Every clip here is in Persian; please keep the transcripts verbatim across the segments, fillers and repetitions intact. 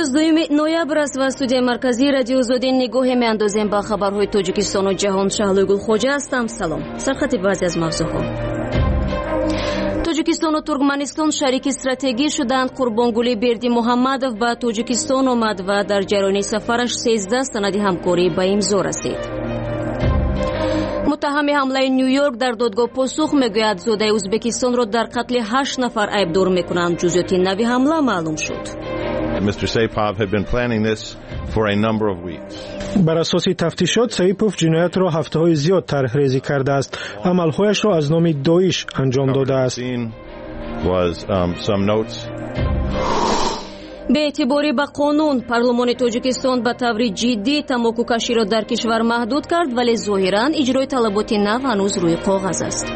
امروز دوم نوامبر است و استودیوی مرکزی رادیو آزادی نگاه میاندازیم با خبرهای تاجیکستان و جهان. شهلوگل خوجا هستم. سلام. سرخط بعضی از موضوعها: تاجیکستان و ترکمنستان شریک استراتژی شدند. قربانگلی بردی محمدов به تاجیکستان آمد و در جریان سفرش سیزده سند همکاری به امضا رسید. متهم حمله نیویورک در دادگاه پاسخ میگوید زاده ازبکستان را در قتل هشت نفر عیبدار میکنند. جزئیات نوی حمله معلوم شد. Mister Saipov had been planning this for a number of weeks. بر اساس تفتیشات سایپوف جنایت را هفته‌های زیاد طرح ریزی کرده است. عملهایش را از نام داعش انجام داده است. Was um, some notes. به اعتباری به قانون پارلمان تاجیکستان به طور جدی تماکو کشی را در کشور محدود کرد، ولی ظاهراً اجرای طلبات نو هنوز روی کاغذ است.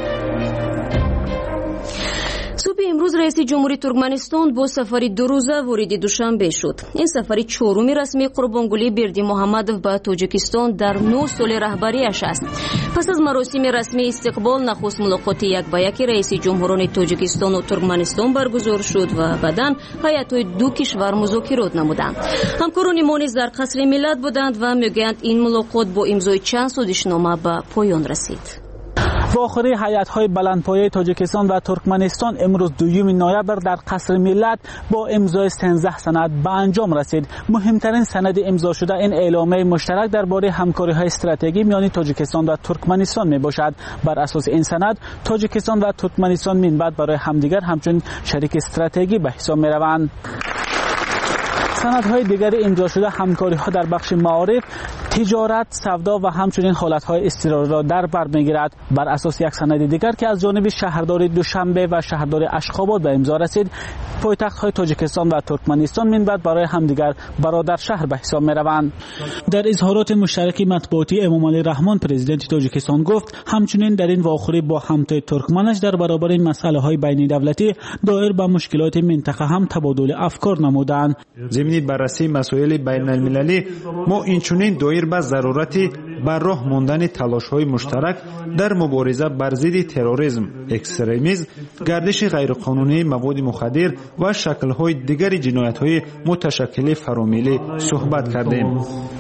صبح امروز رئیس جمهوری ترکمنستان با سفری دو روزه وارد دوشنبه شد. این سفری چهارمی رسمی قربانگلی بردی محمدов به تاجیکستان در نه سال رهبریش است. پس از مراسم رسمی استقبال نخست ملاقات یک به یک رئیس جمهوران تاجیکستان و ترکمنستان برگزار شد و بعداً هیئت‌های دو کشور مذاکرات نمودند. همکاران ما نیز در قصر ملت بودند و میگویند این ملاقات با امضای چند سازشنامه به پایان رسید. و آخری هیئت‌های بلندپایه تاجیکستان و ترکمنستان امروز دوم نوامبر در قصر ملت با امضای سیزده سند به انجام رسید. مهمترین سند امضا شده این اعلامیه مشترک درباره همکاری‌های استراتژیک میان تاجیکستان و ترکمنستان میباشد. بر اساس این سند تاجیکستان و ترکمنستان من بعد برای همدیگر همچون شریک استراتژیک به حساب میروند. سندهای دیگر امضا شده همکاری‌ها در بخش معارف، تجارت، سودا و همچنین حالت‌های اضطراری را در بر می‌گیرد. بر اساس یک سند دیگر که از جانب شهردار دوشنبه و شهردار اشخاباد به امضا رسید، پایتخت‌های تاجیکستان و ترکمنستان من بعد برای همدیگر برادر شهر به حساب می‌روند. در اظهارات مشترک مطبوعاتی امامعلی رحمان پرزیدنت تاجیکستان گفت همچنین در این واخری با همتای ترکمنش در برابر مسائل‌های بین دولتی دایر به مشکلات منطقه هم تبادل افکار نمودند. ضمن بررسی مسائل بین المللی ما اینچنین دایر به ضرورت بر راه ماندن تلاش‌های مشترک در مبارزه بر ضد تروریسم، اکستریمیسم، گردش غیرقانونی مواد مخدر و شکل‌های دیگر جنایت‌های متشکل فرامیلی صحبت کردیم.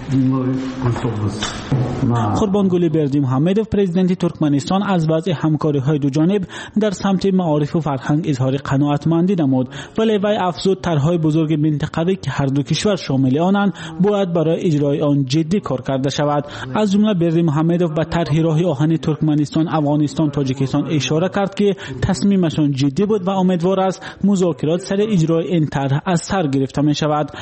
قربانگلی بردی محمدov پرزیدنت ترکمنستان از وضع همکاری‌های دو جانب در سمت معارف و فرهنگ اظهار قناعتمندی نمود، ولی وی افزود طرح‌های بزرگ منطقوی که هر دو کشور شامل آنند باید برای اجرای آن جدی کار کرده شود. از جمله بردی محمدov به طرح راه آهن ترکمنستان، افغانستان، تاجیکستان اشاره کرد که تصمیمشان جدی بود و امیدوار است مذاکرات سر اجرای این طرح از سر گرفته می شود.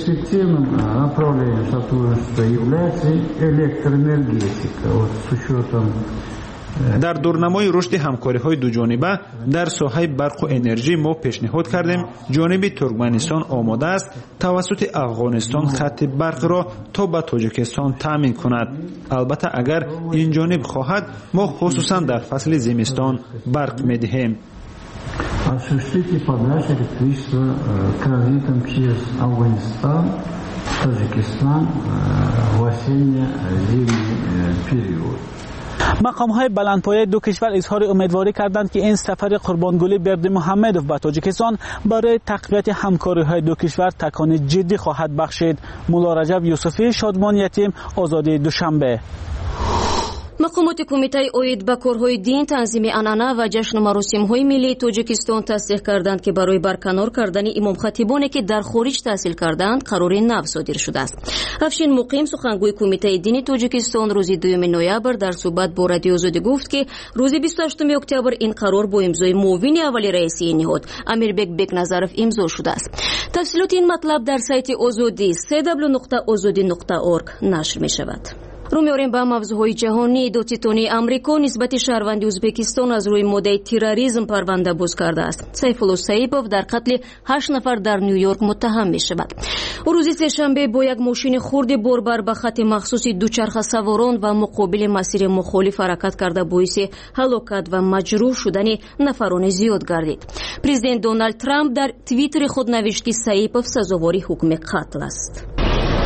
در دورنمای رشد همکاری‌های دو جانبه در ساحه برق و انرژی ما پیشنهاد کردیم جانب ترکمنستان آماده است توسط افغانستان خط برق را تا به تاجیکستان تامین کند. البته اگر این جانب خواهد ما خصوصا در فصل زمستان برق می‌دهیم. Осуществите подачу электричества транзитом через Афганистан, Таджикистан в осенне-зимний период. مقام‌های بلندپایه دو کشور اظهار امیدواری کردند که این سفر قربانگلی بردی محمدov به تاجیکستان برای تقویت همکاری‌های دو کشور تکان جدی خواهد بخشید. مولا رجب یوسفی، شادمان یتیم، آزادی دوشنبه. مقامات کمیته اوید به کارهای دین، تنظیم عنعنه و جشن و مراسم‌های ملی تاجیکستان تصدیق کردند که برای برکنار کردن امام خطیبانی که در خارج تحصیل کردند قرار نو صادر شده است. افشین مقیم سخنگوی کمیته دینی تاجیکستان روز دوم نوامبر در صحبت با رادیو آزادی گفت که روز بیست و هشتم اکتبر این قرار با امضای معاون اول رئیس نهاد امیربک بکنظرف امضا شده است. تفصیلات این مطلب در سایت آزادی دبلیو دبلیو دبلیو نقطه آزادی نقطه اورگ نشر می شود. رو می‌آوریم به موضوعهای جهانی. دادستانی آمریکا نسبت شهروند ازبکستان از روی مدعی تروریسم پرونده باز کرده است. سیفالله سایپوف در قتل هشت نفر در نیویورک متهم می‌شود. او روز سه‌شنبه با یک ماشین خرد باربر به خط مخصوص دوچرخه سواران و مقابل مسیر مخالف حرکت کرده باعث هلاکت و مجروح شدن نفران زیاد گردید. پرزیدنت دونالد ترامپ در توییتر خود نوشت که سایپوف سزاوار حکم قتل است.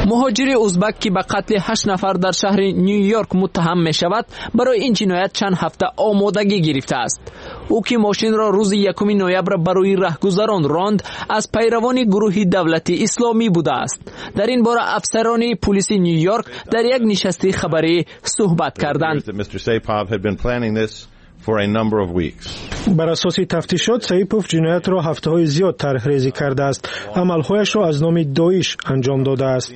مهاجر ازبک که به قتل هشت نفر در شهر نیویورک متهم می شود برای این جنایت چند هفته آمادگی گرفته است. او که ماشین را روز یکم نوامبر برای رهگذران راند از پیروان گروه دولتی اسلامی بوده است. در این باره افسران پلیس نیویورک در یک نشست خبری صحبت کردند. بر اساس تفتیشات سایپوف جنایت را هفته‌های زیاد طرح ریزی کرده است. عملهایش را از نام داعش انجام داده است.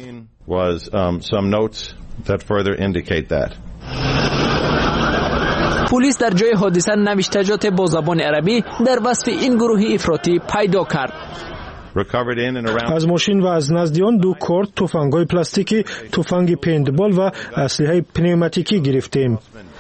پلیس در جای حادثه نوشتجات با زبان عربی در وصف این گروه افراطی پیدا کرد. از ماشین و از نزد آن دو کارت، تفنگ‌های پلاستیکی، تفنگ پیندبال و اسلحه پنوماتیکی گرفتیم.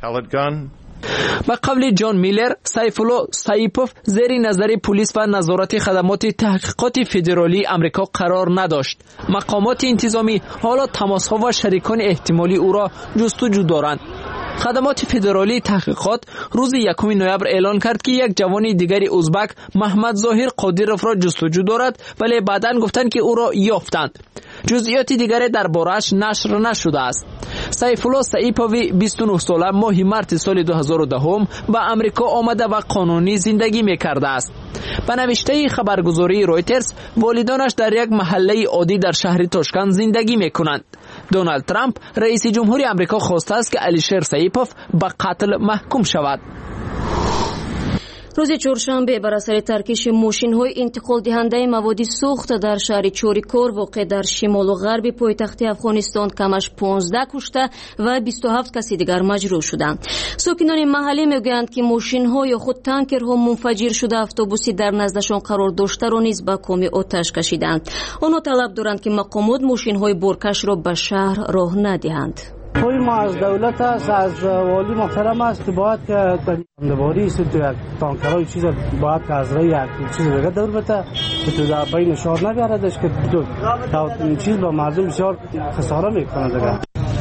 به قول جان میلر، سیفالله سایپوف زیر نظر پلیس و نظارت خدمات تحقیقات فدرالی آمریکا قرار نداشت. مقامات انتظامی حالا تماس‌ها و شریکان احتمالی او را جستجو دارند. خدمات فدرالی تحقیقات روز یکم نوامبر اعلان کرد که یک جوان دیگری ازبک محمد ظاهر قادرов را جستجو دارد، ولی بعداً گفتند که او را یافتند. جزئیات دیگری درباره‌اش نشر نشده است. سیفالله سایپوف بیست و نه ساله ماه مارس سال دو هزار و ده به آمریکا آمده و قانونی زندگی می‌کرده است. به نوشته خبرگزاری رویترز، والدانش در یک محله عادی در شهر تاشکند زندگی می‌کنند. دونالد ترامپ رئیس جمهوری آمریکا خواسته است که الیشر سایپوف به قتل محکوم شود. روز چهارشنبه بر اثر ترکش ماشین‌های انتقال دهنده مواد سوخت در شهر چوریکور واقع در شمال و غرب پایتخت افغانستان کمش پانزده کشته و بیست و هفت کسی دیگر مجروح شدند. ساکنان محله میگویند که ماشین‌ها یا خود تانکرها منفجر شده اتوبوسی در نزدشان قرار داشته را نیز به کام آتش کشیدند. آنها طلب دارند که مقامات ماشین‌های بارکش را به شهر راه ندهند. توی ما از دولت است، از والی محترم است که باید که دنباری است تو یک تانکرهای چیز باید که از رای یک چیز دیگه دور بته تو در بین شهر نگردش که تو چیز با مردم بسیار خساره میکنه دیگه.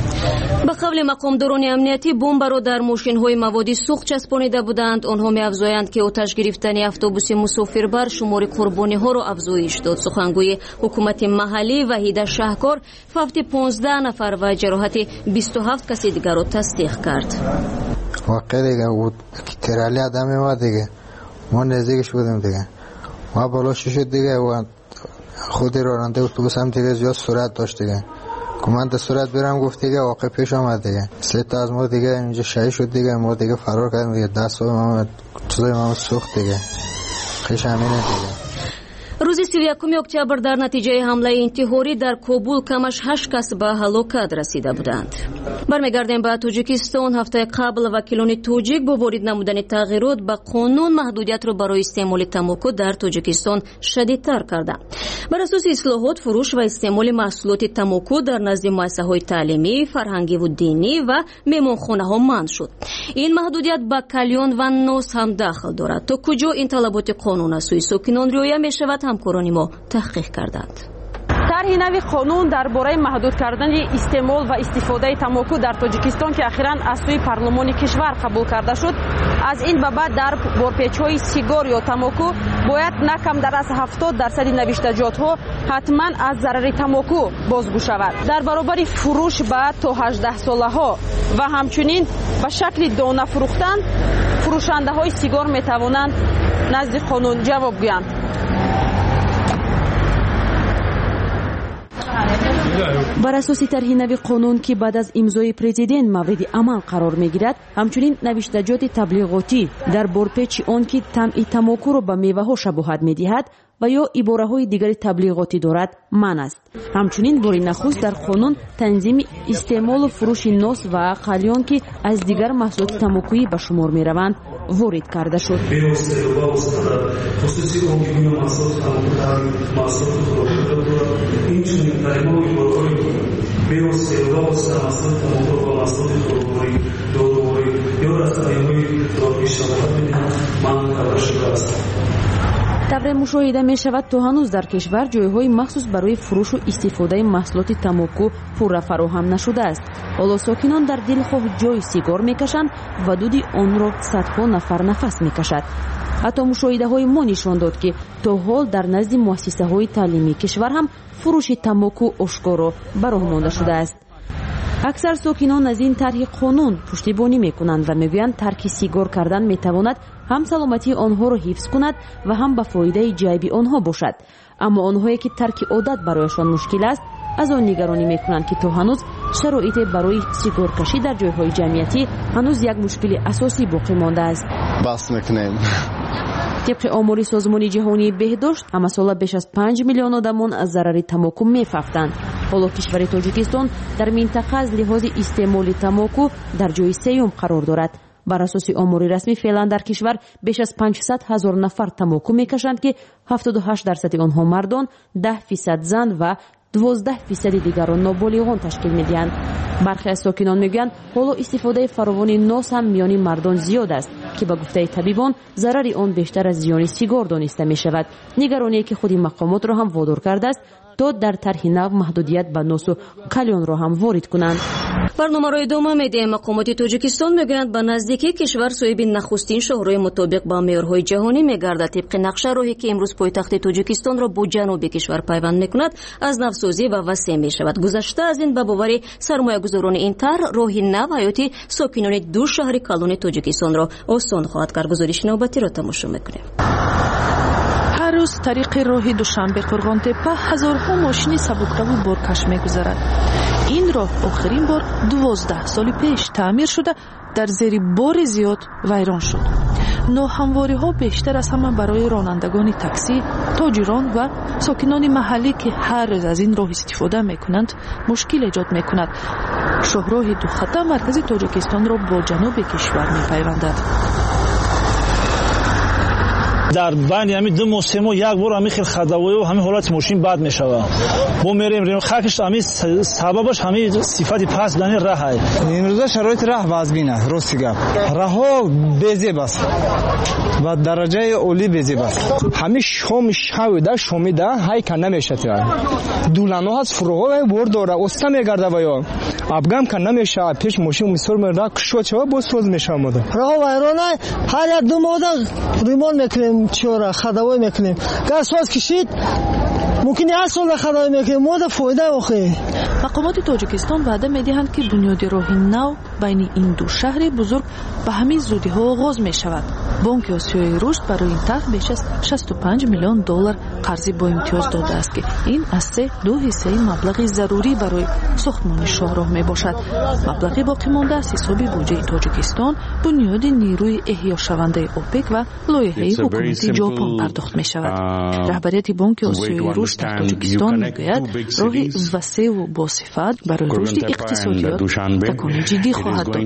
به قول مقامداران امنیتی بمب را در ماشین‌های مواد سوخت چسبانیده بودند. آنها می‌افزایند که آتش گرفتن اتوبوس مسافربر شمار قربانی‌ها را افزایش داد. سخنگوی حکومت محلی وحید شهکار فوت پانزده نفر و جراحت بیست و هفت کسی دیگر را تصدیق کرد. واقعا دیگه بود که ترالی آدم میاد دیگه ما نزدیکش بودیم دیگه ما بالاش شد دیگه و خود راننده اتوبوس هم دیگه زیاد سرعت داشت دیگه من در صورت برم گفت دیگه واقع پیش آمد دیگه سه تا از ما دیگه اینجا شهید شد دیگه ما دیگه فرار کردیم دیگه دست ما چیزای ما سوخت دیگه خیش همینه دیگه. روز سی و یکم اکتبر در نتیجه حمله انتحاری در کابل کمش هشت کس به هلاکت رسیده بودند. برمیگردیم به تاجیکستان. هفته قبل وکیلان تاجیک با وارد نمودن تغییرات به قانون محدودیت را برای استعمال تمباکو در تاجیکستان شدیدتر کردند. بر اساس اصلاحات فروش و استعمال محصولات تمباکو در نزد مؤسسه‌های تعلیمی، فرهنگی و دینی و مهمانخانه‌ها منع شد. این محدودیت به کلیان و ناس هم داخل دارد. تا کجا این طلبات قانون از سوی ساکنان رعایت می‌شود همکاران ما تحقیق کردند. طرح نوی قانون درباره محدود کردن استعمال و استفاده تمباکو در تاجیکستان که اخیراً از سوی پارلمان کشور قبول کرده شد، از این به بعد در بارپیچ‌های سیگار یا تمباکو باید نه کم در از هفتاد درصد نوشتجات‌ها حتما از ضرر تمباکو بازگو شود. در برابر فروش به تا هجده ساله‌ها و همچنین به شکل دانه فروختن، فروشنده‌های سیگار می‌توانند نزد قانون جواب گویند. بر اساس طرح نوی قانون که بعد از امضای پرزیدنت مورد عمل قرار میگیرد، همچنین نوشتجات تبلیغاتی در بارپیچ آن که طعم تمباکو را به میوه ها شباهت میدهد و یا عباره های دیگر تبلیغاتی دارد منع است. همچنین بار نخست در قانون تنظیم استعمال و فروش ناس و قلیان که از دیگر محصولات تمباکویی به شمار می روند وارد کرده شد. طبعا مشاهده می شود تا هنوز در کشور جایهای مخصوص برای فروش و استفاده محصولات تمباکو پورا فراهم نشده است. حالا ساکنان در دلخواه جای سیگار می کشند و دود آن را صدها نفر نفس می کشد. حتی مشاهده های ما نشان داد که تا حال در نزد مؤسسه های تعلیمی کشور هم фурӯши тамоку ошкоро ба роҳ монда шудааст. аксар сокинон аз ин тарҳи қонун пуштибонӣ мекунанд ва мегӯянд тарки сигор кардан метавонад ҳам саломатии онҳоро ҳифз кунад ва ҳам ба фоидаи ҷайби онҳо бошад. аммо онҳое ки тарки одат барояшон мушкил аст, аз он нигаронӣ мекунанд ки то ҳанӯз шароите барои сигоркашӣ дар ҷойҳои ҷамъиятӣ ҳанӯз як мушкили асосӣ боқӣ мондааст. баҳс мекунем. тибқи омори созмони ҷаҳонии беҳдошт, ҳамасола беш аз панҷ миллион одамон аз зарари тамоку мефафтанд. ҳоло кишвари Тоҷикистон дар минтақа аз лиҳози истеъмоли тамоку дар ҷойи сеюм қарор дорад. бар асоси омори расмӣ феълан дар кишвар беш аз панҷсад ҳазор нафар тамоку мекашанд ки ҳафтоду ҳашт дарсади онҳо мардон, даҳ фисад зан ва дувоздаҳ фисади дигарон ноболиғон ташкил медиҳанд. бархе аз сокинон мегӯянд ҳоло истифодаи фаровони нос ҳам миёни мардон зиёд аст ки ба гуфтаи табибон зарари он бештар аз зиёни сигор дониста мешавад. нигароние ки худи мақомотро ҳам водор кардааст то дар тарҳи нав маҳдудият ба носу калёнро ҳам ворид кунанд. барномаро идома медиҳем. мақомоти Тоҷикистон мегӯянд ба наздикӣ кишвар соҳиби нахустин шоҳрои мутобиқ ба меъёрҳои ҷаҳонӣ мегардад. тибқи нақша роҳе ки имрӯз пойтахти Тоҷикистонро бо ҷануби кишвар пайванд мекунад, аз навсозӣ ва васеъ мешавад. гузашта аз ин ба бовари сармоягузорони ин тарҳ роҳи нав ҳаёти сокинони ду шаҳри калони Тоҷикистонро осон хоҳад кард. гузориши навбатиро тамошо мекунем. ҳар рӯз тариқи роҳи Душанбе-Қурғонтепа ҳазорҳо мошини сабукраву боркаш мегузарад. ин роҳ охирин бор дувоздаҳ соли пеш таъмир шуда дар зери бори зиёд вайрон шуд. ноҳамвориҳо бештар аз ҳама барои ронандагони таксӣ, тоҷирон ва сокинони маҳаллӣ ки ҳар рӯз аз ин роҳ истифода мекунанд мушкил эҷод мекунад. шоҳроҳи духата маркази Тоҷикистонро бо ҷануби кишвар мепайвандад. дар байни ҳамин ду моҳ се моҳ як бор ҳамин хел хадавоиу ҳамин ҳолати мошин бад мешавад. мо мерем хакиш ҳамин сабабаш ҳамин сифати паст дани раҳ. имрӯза шароити раҳ вазбин аст. рости гап раҳҳо безеб аст ва дараҷаи олӣ безеб аст. ҳамин шоми шавида шомида ҳай канда мешавад. дулано ҳаст фуруғо бор дора оста мегардаваё абгам канда мешавад. пеш мошин мисол мера кушод шава бо соз мешавад. раҳо вайрона ҳар як ду моҳ ремонт мекунем. чора хадавой мекунем. гар соз кишид мумкин як сол хадавой мекунем. мода фоида охе. мақомоти Тоҷикистон ваъда медиҳанд ки бунёди роҳи нав байни ин ду шаҳри бузург ба ҳамин зудиҳо оғоз мешавад. бонки осиёи рушд барои ин тарҳ беш аз шасту панҷ миллион доллар қарзи бо имтиёз додааст ки ин аз се ду ҳиссаи маблағи зарурӣ барои сохтмони шоҳроҳ мебошад. маблағи боқимонда аз ҳисоби буҷаи Тоҷикистон бунёди нирӯи эҳёшавандаи ОПЕК ва лоиҳаи ҳукумати ҷопон пардохт мешавад. раҳбарияти бонки осиёи рушд дар Тоҷикистон мегӯяд роҳи васеъу босифат барои рушди иқтисодиёт такони ҷиддӣ хоҳад дод.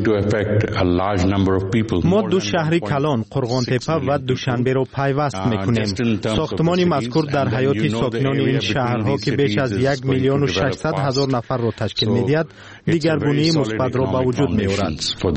мо ду шаҳри калон Қурғонтепа ва Душанберо пайваст мекунем. сохтмони мазкур дар ҳаёти сокинони ин шаҳрҳо ки беш аз як миллиону шашсад ҳазор нафарро ташкил медиҳад дигаргунии мусбатро ба вуҷуд меорад.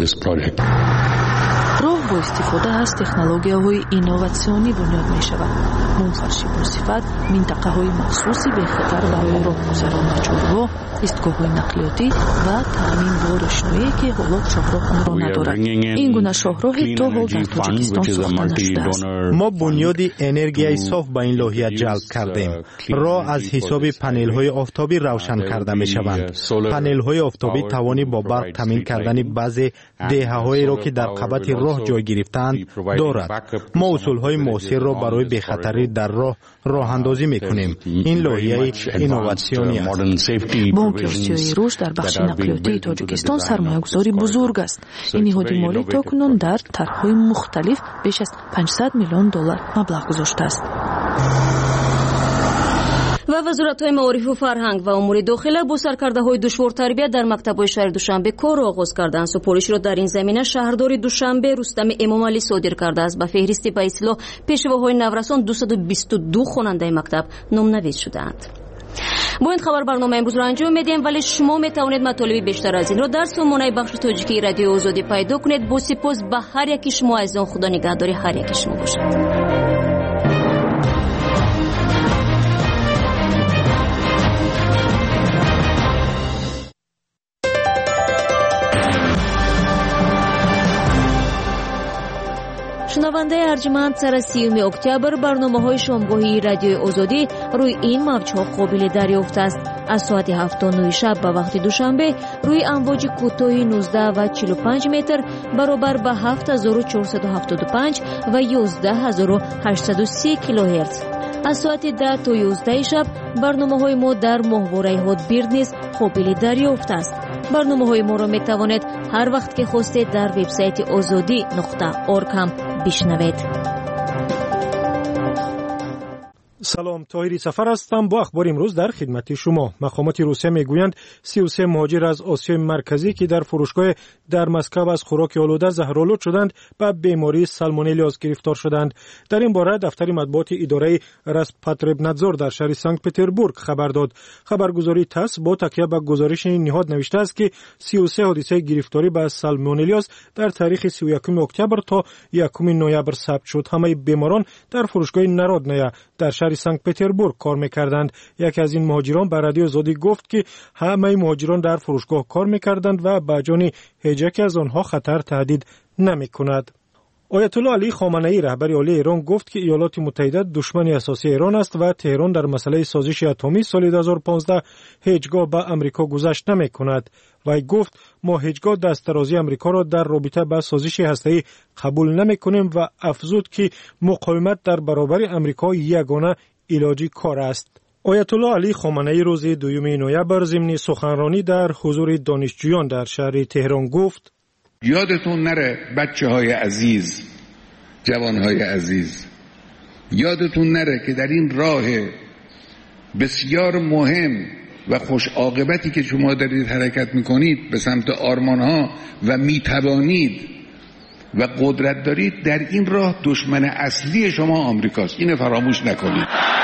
роҳ бо истифода аз технологияҳои инноватсионӣ бунёд мешавад. мунфарши босифат, минтақаҳои махсуси бехатар барои роҳгузарон ва чоргоҳ, истгоҳҳои нақлиётӣ ва таъмин бо рӯшноие ки ҳоло шоҳроҳ онро надорад. ин гуна шоҳроҳи то ҳол дар Тоҷикистон сохта нашудааст. мо бунёди энергияи соф ба ин лоҳия ҷалб кардем. роҳ аз ҳисоби панелҳои офтобӣ равшан карда мешаванд. панелҳои офтобӣ тавони бо барқ таъмин кардани баъзе деҳаҳоеро ки дар қабати роҳ ҷой гирифтаанд дорад. мо усулҳои муосирро барои бехатарӣ дар роҳ роҳандозӣ мекунем. ин лоҳияи инноватсионӣ аст. бонки осиёи рушд дар бахши нақлиётии Тоҷикистон сармоягузори бузург аст. ин ниҳоди молӣ токунун дар тарҳҳои мухталиф беш аз панҷсад миллион доллар маблағ гузоштааст. ва вазоратҳои маорифу фарҳанг ва умури дохила бо саркардаҳои душвортарбия дар мактабҳои шаҳри Душанбе корро оғоз карданд. супоришро дар ин замина шаҳрдори Душанбе Рустами Эмомалӣ содир кардааст. ба феҳристи ба ислоҳ пешвоҳои наврасон дусаду бисту ду хонандаи мактаб номнавис шудаанд. бо ин хабар барнома имрӯзро анҷом медиҳем, вале шумо метавонед матолиби бештар аз инро дар сомонаи бахши тоҷикии радиои озодӣ пайдо кунед. бо сипос ба ҳар яки шумо азизон. худо нигаҳдори ҳар яки шумо бошад. шунавандаи арҷманд сара сиюми октябр барномаҳои шомгоҳии радиои озодӣ рӯи ин мавҷҳо қобили дарёфт аст. аз соати ҳафт та нӯҳ шаб ба вақти душанбе рӯи амвоҷи кӯтоҳи нуздаҳ ва чилу панҷ метр баробар ба ҳафт ҳазору чорсаду ҳафтоду панҷ ва ёздаҳ ҳазору ҳаштсаду си килоҳерц. аз соати даҳ то ёздаҳи шаб барномаҳои мо дар моҳвораи ҳотбирд низ қобили дарёфт аст. барномаҳои моро метавонед ҳар вақт ки хостед дар вебсайти озодӣ нуқта орг ҳам бишнавед. салом, тоҳири сафар ҳастам. бо ахбори имрӯз дар хидмати шумо. мақомоти русия мегӯянд си و سه муҳоҷир аз осиёи марказӣ ки дар фурӯшгоҳе дар Москав аз хӯроки олуда заҳролуд шуданд ба бемории салмонеллез гирифтор шуданд. дар ин бора дафтари матбуоти идораи Роспотребнадзор дар шаҳри Санкт Петербург хабар дод. хабаргузори ТАСС бо такя ба гузориши ниҳод навиштааст ки си و سه ҳодисаи гирифторӣ ба салмонеллез дар таърихи си و якуми октябр то якуми ноябр сабт шуд. ҳамаи беморон дар фурӯшгоҳи Народная дар шаҳри Санкт Петербург кор мекарданд. яке аз ин муҳоҷирон ба радиои Озодӣ гуфт ки ҳамаи муҳоҷирон дар фурӯшгоҳ кор мекарданд ва ба ҷони ҳеҷ яке аз онҳо хатар таҳдид намекунад. оятулло Алӣ Хоманаӣ, раҳбари олии Эрон, гуфт ки Иёлоти Муттаҳида душмани асосии Эрон аст ва Теҳрон дар масъалаи созиши атомӣ соли ду ҳазору понздаҳ ҳеҷ гоҳ ба Амрико гузашт намекунад. вай гуфт: мо ҳеҷ гоҳ дастдарози Амрикоро дар робита ба созиши ҳастаӣ қабул намекунем ва афзуд ки муқовимат дар баробари Амрико ягона илоҷи кор аст. оятулло Алӣ Хоманаӣ рӯзи дуюми ноябр зимни суханронӣ дар ҳузури донишҷӯён дар шаҳри Теҳрон гуфт: یادتون نره بچه های عزیز، جوان های عزیز، یادتون نره که در این راه بسیار مهم و خوش عاقبتی که شما دارید حرکت میکنید به سمت آرمان ها و میتوانید و قدرت دارید، در این راه دشمن اصلی شما آمریکاست. اینو فراموش نکنید.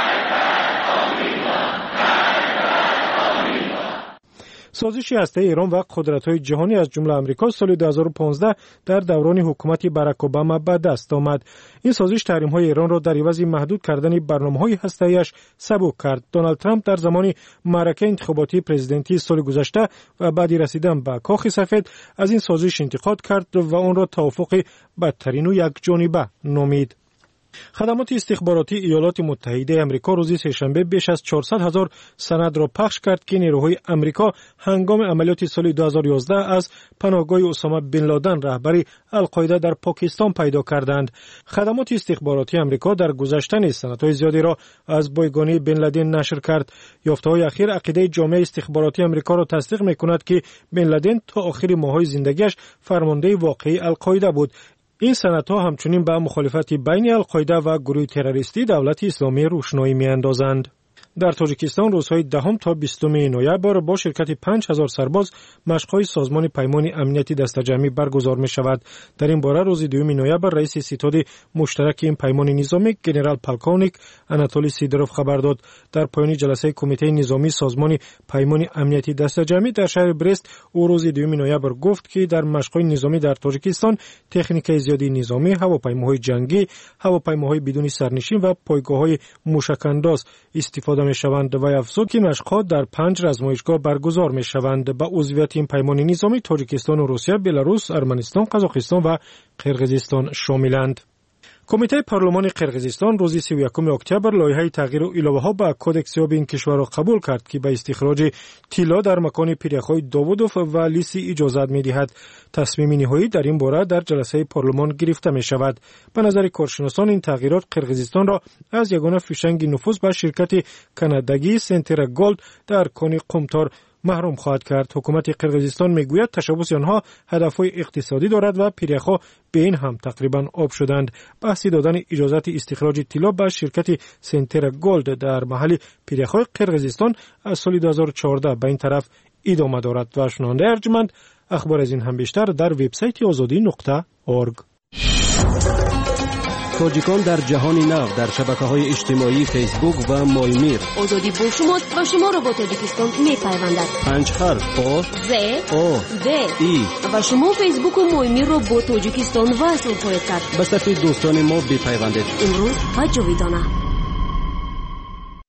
سازشی هسته‌ای ایران و قدرت‌های جهانی از جمله آمریکا سال دو هزار و پانزده در دوران حکومت باراک اوباما به دست آمد. این سازش تحریم‌های ایران را در عوض محدود کردن برنامه‌های هسته‌ایش سبک کرد. دونالد ترامپ در زمان معرکه انتخاباتی پرزیدنتی سال گذشته و بعد رسیدن به کاخ سفید از این سازش انتقاد کرد و آن را توافق بدترین و یکجانبه نامید. خدمات استخباراتی ایالات متحده آمریکا روز سه‌شنبه بیش از چهارصد هزار سند را پخش کرد که نیروهای آمریکا هنگام عملیات سال دو هزار و یازده از پناهگاه اسامه بن لادن رهبر القاعده در پاکستان پیدا کردند. خدمات استخباراتی آمریکا در گذشته نیز سندهای زیادی را از بایگانی بن لادن نشر کرد. یافته‌های اخیر عقیده جامعه استخباراتی آمریکا را تصدیق می‌کند که بن لادن تا آخر ماه‌های زندگیش فرمانده واقعی القاعده بود. این سندها همچنین به مخالفت بین القاعده و گروه تروریستی دولت اسلامی روشنایی می‌اندازند. در تاجیکستان روزهای دهم تا بیستم نوامبر با شرکت پنج هزار سرباز مشق‌های سازمان پیمان امنیتی دسته‌جمعی برگزار می‌شود. در این باره روز دوم نوامبر رئیس ستاد مشترک این پیمان نظامی گنرال پالکونیک آناتولی سیدروف خبر داد. در پایان جلسه کمیته نظامی سازمان پیمان امنیتی دسته‌جمعی در شهر برست او روز دوم نوامبر گفت که در مشق‌های نظامی در تاجیکستان تکنیک زیادی نظامی، هواپیماهای جنگی، هواپیماهای بدون سرنشین و پایگاه‌های موشک‌انداز استفاده می‌شوند و افزود که مشق‌ها در پنج آزمایشگاه برگزار می‌شوند. با عضویت این پیمان نظامی تاجیکستان و روسیه، بلاروس، ارمنستان، قزاقستان و قرقیزستان شاملند. کمیته پارلمان قرقیزستان روز سی و یکم اکتبر لایحه تغییر و علاوه‌ها به کدکس سیاه این کشور را قبول کرد که به استخراج طلا در مکان پیرخای داوودوف و لیسی اجازت می‌دهد. تصمیم نهایی در این باره در جلسه پارلمان گرفته می‌شود. به نظر کارشناسان این تغییرات قرقیزستان را از یگانه فیشنگ نفوذ به شرکت کانادایی سنتر گولد در کان قمتار محروم خواهد کرد. حکومت قرقیزستان میگوید تشبث آنها هدفهای اقتصادی دارد و پیرخ‌ها به این هم تقریبا آب شدند. بحث دادن اجازت استخراج طلا به شرکت سنتر گولد در محل پیرخ‌های قرقیزستان از سال دو هزار و چهارده به این طرف ادامه دارد. و شنونده ارجمند، اخبار از این هم بیشتر در وبسایت آزادی نقطه اورگ. تاجیکان در جهان نو در شبکه‌های اجتماعی فیسبوک و مایمیر. آزادی با شماست و شما را با تاجیکستان می‌پیوندد. پنج حرف آ ز آ د ای و شما فیسبوک و مایمیر را با تاجیکستان وصل خواهید کرد. به صفحه دوستان ما بپیوندید. امروز و جاویدانه.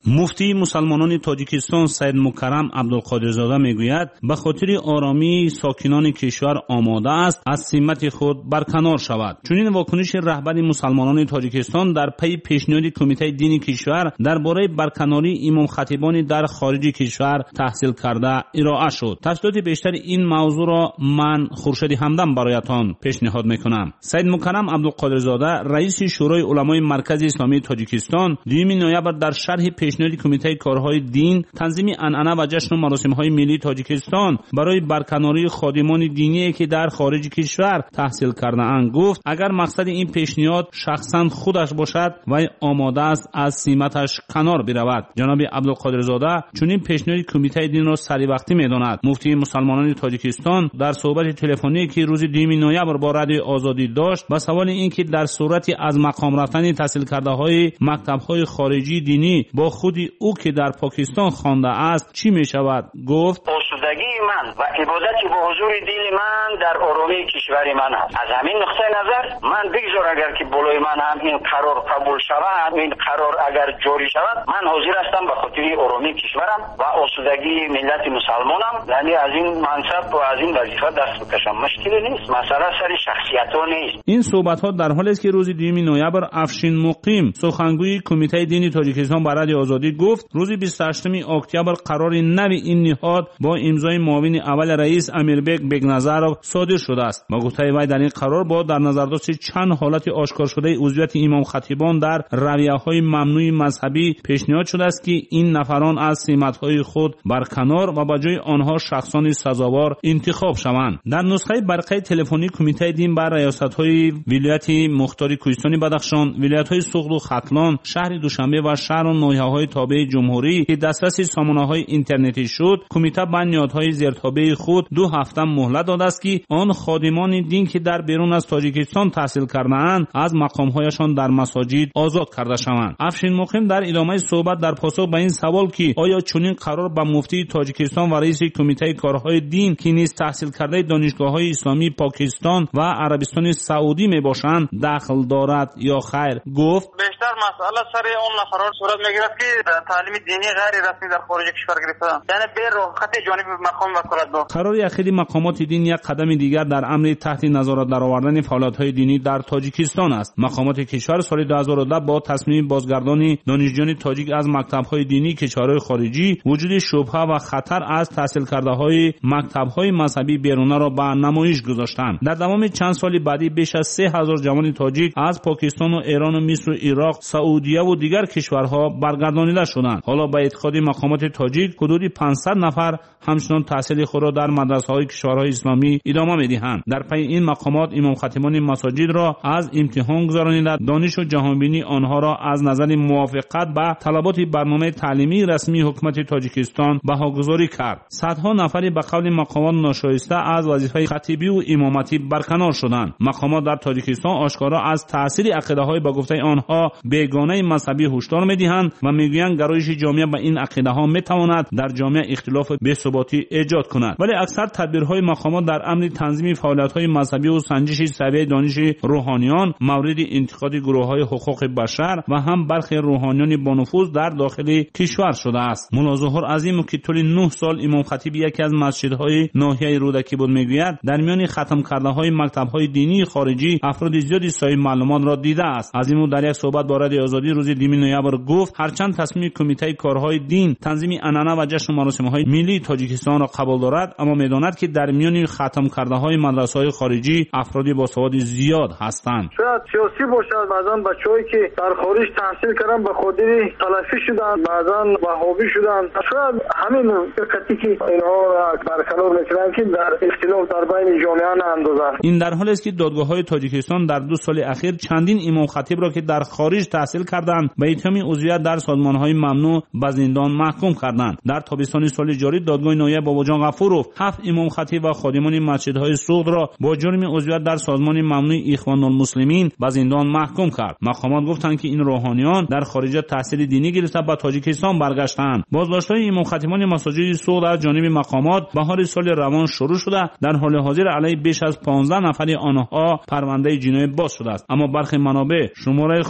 مفتی مسلمانان تاجیکستان سید مکرم عبدالقادرزاده میگوید به خاطر آرامی ساکنان کشور آماده است از سمت خود برکنار شود. چنین واکنش رهبر مسلمانان تاجیکستان در پی پیشنهاد کمیته دینی کشور درباره برکناری امام خطیبان در خارج کشور تحصیل کرده ارائه شد. تفصیلات بیشتر این موضوع را من خورشید همدم برایتان پیشنهاد میکنم. سید مکرم عبدالقادرزاده رئیس شورای علمای مرکز اسلامی تاجیکستان دوم نوامبر در شرح پیشنهاد کمیته کارهای دین تنظیم عنعنه و جشن و مراسم‌های ملی تاجیکستان برای برکناری خادمان دینی که در خارج کشور تحصیل کرده‌اند گفت اگر مقصد این پیشنهاد شخصا خودش باشد و آماده است از سمتش کنار برود. جناب عبدالقادرزاده چنین پیشنهاد کمیته دین را سری وقتی می‌داند. مفتی مسلمانان تاجیکستان در صحبت تلفنی که روز دوم نوامبر با رادیو آزادی داشت به سوال اینکه در صورتی از مقام رفتن تحصیل کرده‌های مکتب‌های خارجی دینی با خود او که در پاکستان خوانده است چی می‌شود گفت آسودگی من و عبادت با حضور دین من در آرامی کشور من است. از همین نقطه نظر من بگذار اگر که بالای من هم این قرار قبول شود، این قرار اگر جاری شود، من حاضر هستم به خاطر آرامی کشورم و آسودگی ملت مسلمانم، یعنی از این منصب و از این وظیفه دست بکشم. مشکلی نیست، مسئله سر شخصیت ها نیست. این صحبت ها در حالی است که روز دوم نوامبر افشین مقیم سخنگوی کمیته دینی تاجیکستان به رادیو آزادی گفت روز بیست و هشتم اکتبر قرار نوی این نهاد با امضای معاون اول رئیس امیربک بگنظرov صادر شده است. با گفته وی در این قرار با در نظر داشت چند حالت آشکار شده عضویت امام خطیبان در رویه‌های ممنوع مذهبی پیشنهاد شده است که این نفران از سمت‌های خود برکنار و به جای آنها شخصان سزاوار انتخاب شوند. در نسخه برقه تلفنی کمیته دین بر ریاست‌های ولایت مختار کوهستان بدخشان، ولایت‌های سوغد و ختلان، شهر دوشنبه و شهر و ناحیه‌های تابع جمهوری که دسترسی سامانه‌های اینترنتی شد، کمیته به نهادهای زیرتابع خود دو هفته مهلت داده است که آن خادمان دین که در بیرون از تاجیکستان تحصیل کرده‌اند از مقام‌هایشان در مساجد آزاد کرده شوند. افشین مقیم در ادامه صحبت در پاسخ به این سوال که آیا چنین قرار به مفتی تاجیکستان و رئیس کمیته کارهای دین که نیز تحصیل کرده دانشگاه‌های اسلامی پاکستان و عربستان سعودی میباشند دخل دارد یا خیر گفت بیشتر مسئله سر اون نفران صورت میگیرد که تعلیم دینی غیر رسمی در خارج کشور گرفتند، یعنی به راحت جانب مقام وکالت داد. قرار اخیر مقامات دین یک قدم دیگر در امر تحت نظارت درآوردن فعالیت‌های دینی در تاجیکستان است. مقامات کشور سال دو هزار و ده با تصمیم بازگردانی دانشجویان تاجیک از مکتب‌های دینی کشورهای خارجی وجود شبهه و خطر از تحصیل کرده‌های مکتب‌های مذهبی بیرونه را به نمایش گذاشتند. در تمام چند سال بعدی بیش از سه هزار جوان تاجیک از پاکستان و ایران و مصر و عراق، سعودیه و دیگر کشورها برگردانیده شدند. حالا به اعتقاد مقامات تاجیک حدود پانصد نفر همچنان تحصیل خود را در مدرسه‌های کشورهای اسلامی ادامه می‌دهند. در پی این مقامات امام خطیبان مساجد را از امتحان گذرانیده، دانش و جهانبینی آنها را از نظر موافقت به طلبات برنامه تعلیمی رسمی حکومت تاجیکستان بهاگذاری کرد. صدها نفری به قول مقامات ناشایسته از وظیفه خطیبی و امامتی برکنار شدند. مقامات در تاجیکستان آشکارا از تأثیر عقیده‌های با گفته آنها بیگانه مذهبی هشدار می‌دهند و می‌گویند گرایش جامعه به این عقیده‌ها می‌تواند در جامعه اختلاف بی‌ثباتی ایجاد کند. ولی اکثر تدبیرهای مقامات در امر تنظیم فعالیت‌های مذهبی و سنجش سویه دانش روحانیان مورد انتقاد گروه‌های حقوق بشر و هم برخی روحانیان با نفوذ در داخل کشور شده است. ملا ظهور عظیم که طول نه سال امام خطیب یکی از مسجدهای ناحیه رودکی بود میگوید در میان ختم کرده‌های مکتب‌های دینی خارجی افراد زیادی صاحب معلومات را دیده است. عظیم در یک صحبت با رادیو آزادی روز دوم نوامبر گفت هرچند تصمیم کمیته کارهای دین تنظیم عنعنه و جشن و مراسم‌های ملی تاجیکستان را قبول دارد، اما می‌داند که در میان ختم کرده‌های مدرسه‌های خارجی افرادی با سواد زیاد هستند. شاید سیاسی باشد، بعضن بچه‌ای که در خارج تحصیل کردن به خاطر تلفی شدن، بعضن وهابی شدن، شاید همین فکری که اینها را برکنار می‌کنند که در اختلاف در بین جامعه اندازند. این در حالی است که دادگاه‌های تاجیکستان در دو سال اخیر چندین امام خطیب را که در خارج تحصیل کردند به اتهام عضویت در سازمان‌های ممنوع به زندان محکوم کردند. در تابستان سال جاری دادگاه ناحیه باباجان غفورov هفت امام خطیب و خادمان مسجدهای سوغد را با جرم عضویت در سازمان ممنوع اخوان المسلمین به زندان محکوم کرد. مقامات گفتند که این روحانیان در خارج تحصیل دینی گرفته به تاجیکستان برگشتند. بازداشت‌های امام خطیبان مساجد سوغد از جانب مقامات بهار سال روان شروع شده، در حال حاضر علیه بیش از پانزده نفر آنها پرونده جنایی باز شده است. اما برخی منابع شماره خادمان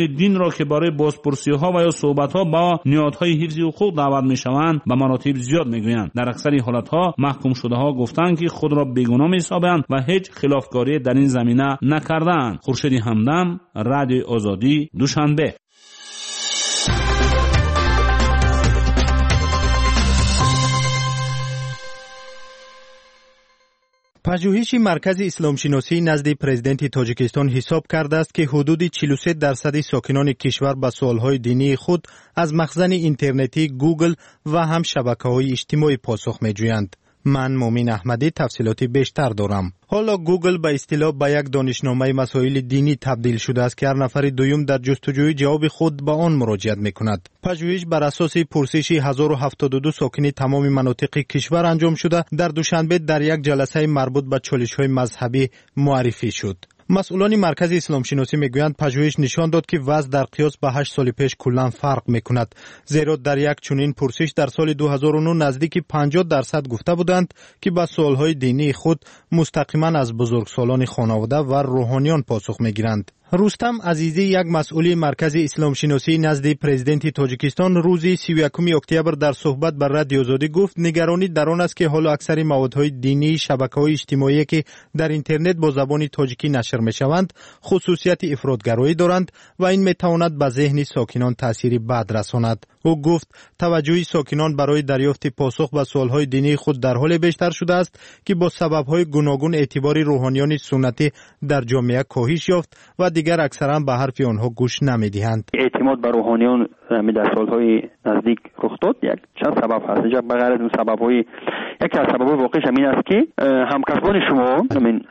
دانشجویان دین را که برای بازپرسی‌ها و یا صحبت‌ها با نهادهای حفظ حقوق دعوت می‌شوند به مراتب زیاد می‌گویند. در اکثر حالت‌ها محکوم شده‌ها گفتند که خود را بیگناه می‌حسابند و هیچ خلافکاری در این زمینه نکردند. خورشید همدم، رادیو آزادی، دوشنبه. پژوهشی مرکز اسلام شناسی نزد پرزیدنت تاجیکستان حساب کرده است که حدود چهل و سه درصد ساکنان کشور به سوالهای دینی خود از مخزن اینترنتی گوگل و هم شبکه‌های اجتماعی پاسخ می‌جویند. من مومن احمدی تفصیلات بیشتر دارم. حالا گوگل به اصطلاح به یک دانشنامه مسائل دینی تبدیل شده است که هر نفر دوم در جستجوی جواب خود به آن مراجعت می‌کند. پژوهش بر اساس پرسش هزار و هفتاد و دو ساکن تمام مناطق کشور انجام شده در دوشنبه در یک جلسه مربوط به چالش‌های مذهبی معرفی شد. مسئولان مرکز اسلام شناسی میگویند پژوهش نشان داد که وضع در قیاس به هشت سال پیش کلاً فرق میکند، زیرا در یک چنین پرسش در سال دو هزار و نه نزدیک پنجاه درصد گفته بودند که به سوالهای دینی خود مستقیما از بزرگسالان خانواده و روحانیان پاسخ میگیرند. رستم عزیزی، یک مسئول مرکز اسلام شناسی نزد پرزیدنت تاجیکستان، روز سی و یکم اکتبر در صحبت با رادیو آزادی گفت نگرانی در آن است که حالا اکثر موادهای دینی شبکه‌های اجتماعی که در اینترنت با زبان تاجیکی نشر می‌شوند خصوصیت افراطگرایی دارند و این می‌تواند به ذهن ساکنان تأثیری بد رساند. او گفت توجه ساکنان برای دریافت پاسخ به سوالهای دینی خود در حال بیشتر شده است که با سبب‌های گوناگون اعتبار روحانیان سنتی در جامعه کاهش یافت و دیگر اکثرا به حرف آنها گوش نمی‌دهند. اعتماد به روحانیان در سالهای نزدیک رخ داد. یک چند سبب هست. یک بغیر از اون سبب‌های یکی از سبب‌های واقعیش همین است که همکسبان شما همین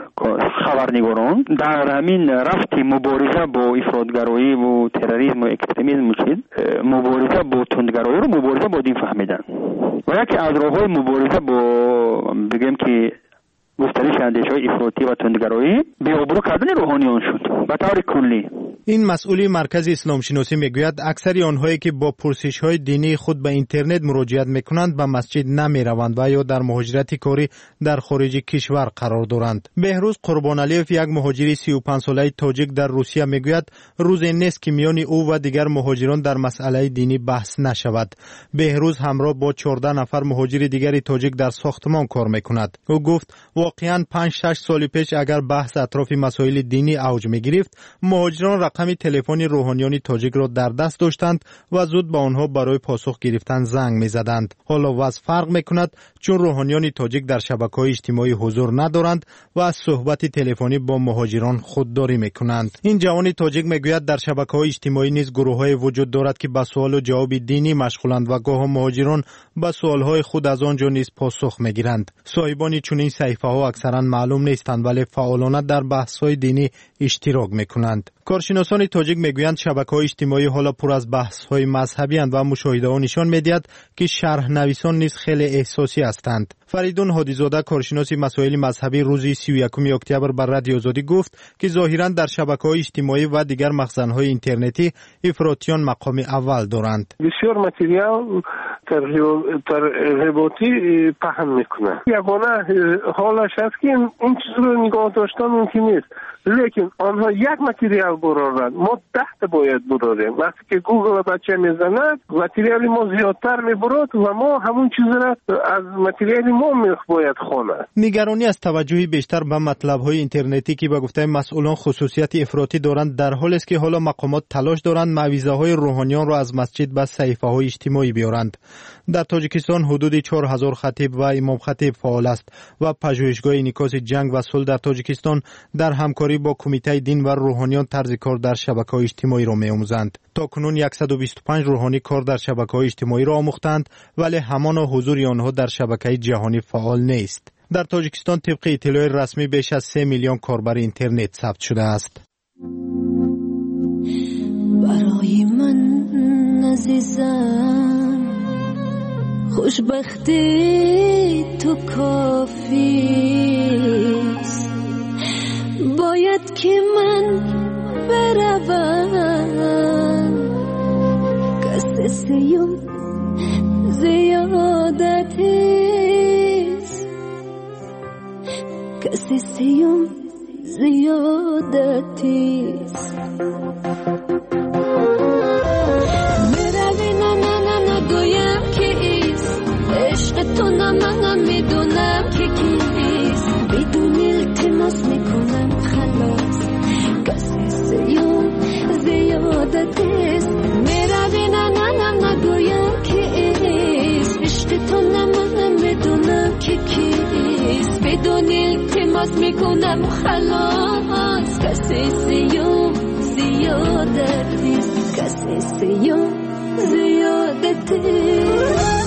خبرنگاران در همین رفت مبارزه با افراطگرایی و تروریسم و اکستریمیسم چیز مبارزه با تندگرایی رو مبارزه با دین فهمیدن و یکی از راه‌های مبارزه با بگیم که گسترش اندیشه‌های افراطی و تندگرایی بی‌آبرو کردن روحانیان شد به طور کلی. این مسئول مرکز اسلام شناسی میگوید اکثر آنهایی که با پرسش‌های دینی خود به اینترنت مراجعت میکنند به مسجد نمیروند و یا در مهاجرت کاری در خارج کشور قرار دارند. بهروز قربانعلیف، یک مهاجر سی و پنج ساله تاجیک در روسیه میگوید روزی نیست که میان او و دیگر مهاجران در مسئله دینی بحث نشود. بهروز همراه با چهارده نفر مهاجر دیگری تاجیک در ساختمان کار میکند. او گفت واقعاً پنج شش سال پیش اگر بحث اطراف مسائل دینی اوج میگرفت، مهاجران رقم تلفن روحانیان تاجیک را در دست داشتند و زود با آنها برای پاسخ گرفتن زنگ میزدند. حالا وضع فرق میکند چون روحانیان تاجیک در شبکه‌های اجتماعی حضور ندارند و از صحبت تلفنی با مهاجران خودداری میکنند. این جوان تاجیک میگوید در شبکه‌های اجتماعی نیز گروه‌های وجود دارد که با سوال و جواب دینی مشغولند و گاه مهاجران با سوال‌های خود از آنجا نیز پاسخ میگیرند. صاحبان چنین صحیفه‌ها اکثرا معلوم نیستند ولی فعالانه در بحث‌های دینی اشتراک میکنند. کارشناسان تاجیک میگویند شبکه‌های اجتماعی حالا پر از بحث‌های مذهبی اند و مشاهده‌ها نشان می‌دهد که شرح نویسان نیز خیلی احساسی هستند. فریدون هادیزاده، کارشناس مسائل مذهبی، روز سی و یکم اکتبر بر رادیو آزادی گفت که ظاهراً در شبکه‌های اجتماعی و دیگر مخزن‌های اینترنتی افراطیان مقام اول دارند. بسیار متریال ترغیباتی پهن می‌کنند. یگانه حالش است که این چیز رو نگاه داشتن ممکن نیست. لیکن آنها یک متریال برارند، ما ده باید براریم. وقتی که گوگل بچه میزند متریال ما زیادتر میبرد و ما همون چیز را از متریال ما باید خواند. نگرانی از توجه بیشتر به مطلب‌های اینترنتی که به گفته مسئولان خصوصیت افراطی دارند در حالی است که حالا مقامات تلاش دارند موعظه‌های روحانیان را از مسجد به صحیفه‌های اجتماعی بیارند. در تاجیکستان حدود چهار هزار خطیب و امام خطیب فعال است و پژوهشگاه انعکاس جنگ و صلح در تاجیکستان در همکاری با کمیته دین و روحانیان طرز کار در شبکه‌های اجتماعی را می‌آموزند. تا کنون صد و بیست و پنج روحانی کار در شبکه‌های اجتماعی را آموختند ولی همان حضور آنها در شبکه جهانی فعال نیست. در تاجیکستان طبق اطلاع رسمی بیش از سه میلیون کاربر اینترنت ثبت شده است. برای من عزیزم خوشبختی تو کافیست، باید که من بروم قصد سیم زیادتیست، قصد سیم زیادتیست میروی نه نه نه نگویم که ایست عشق تو نه من میدونم که کیست بدون التماس میکنم خلاص کسی سیوم زیادتیست میروی نه نه نه نگویم که ایست عشق تو نه من میدونم که کیست بدون التماس میکنم خلاص کسی سیوم زیادتیست کسی سیوم زیادتیست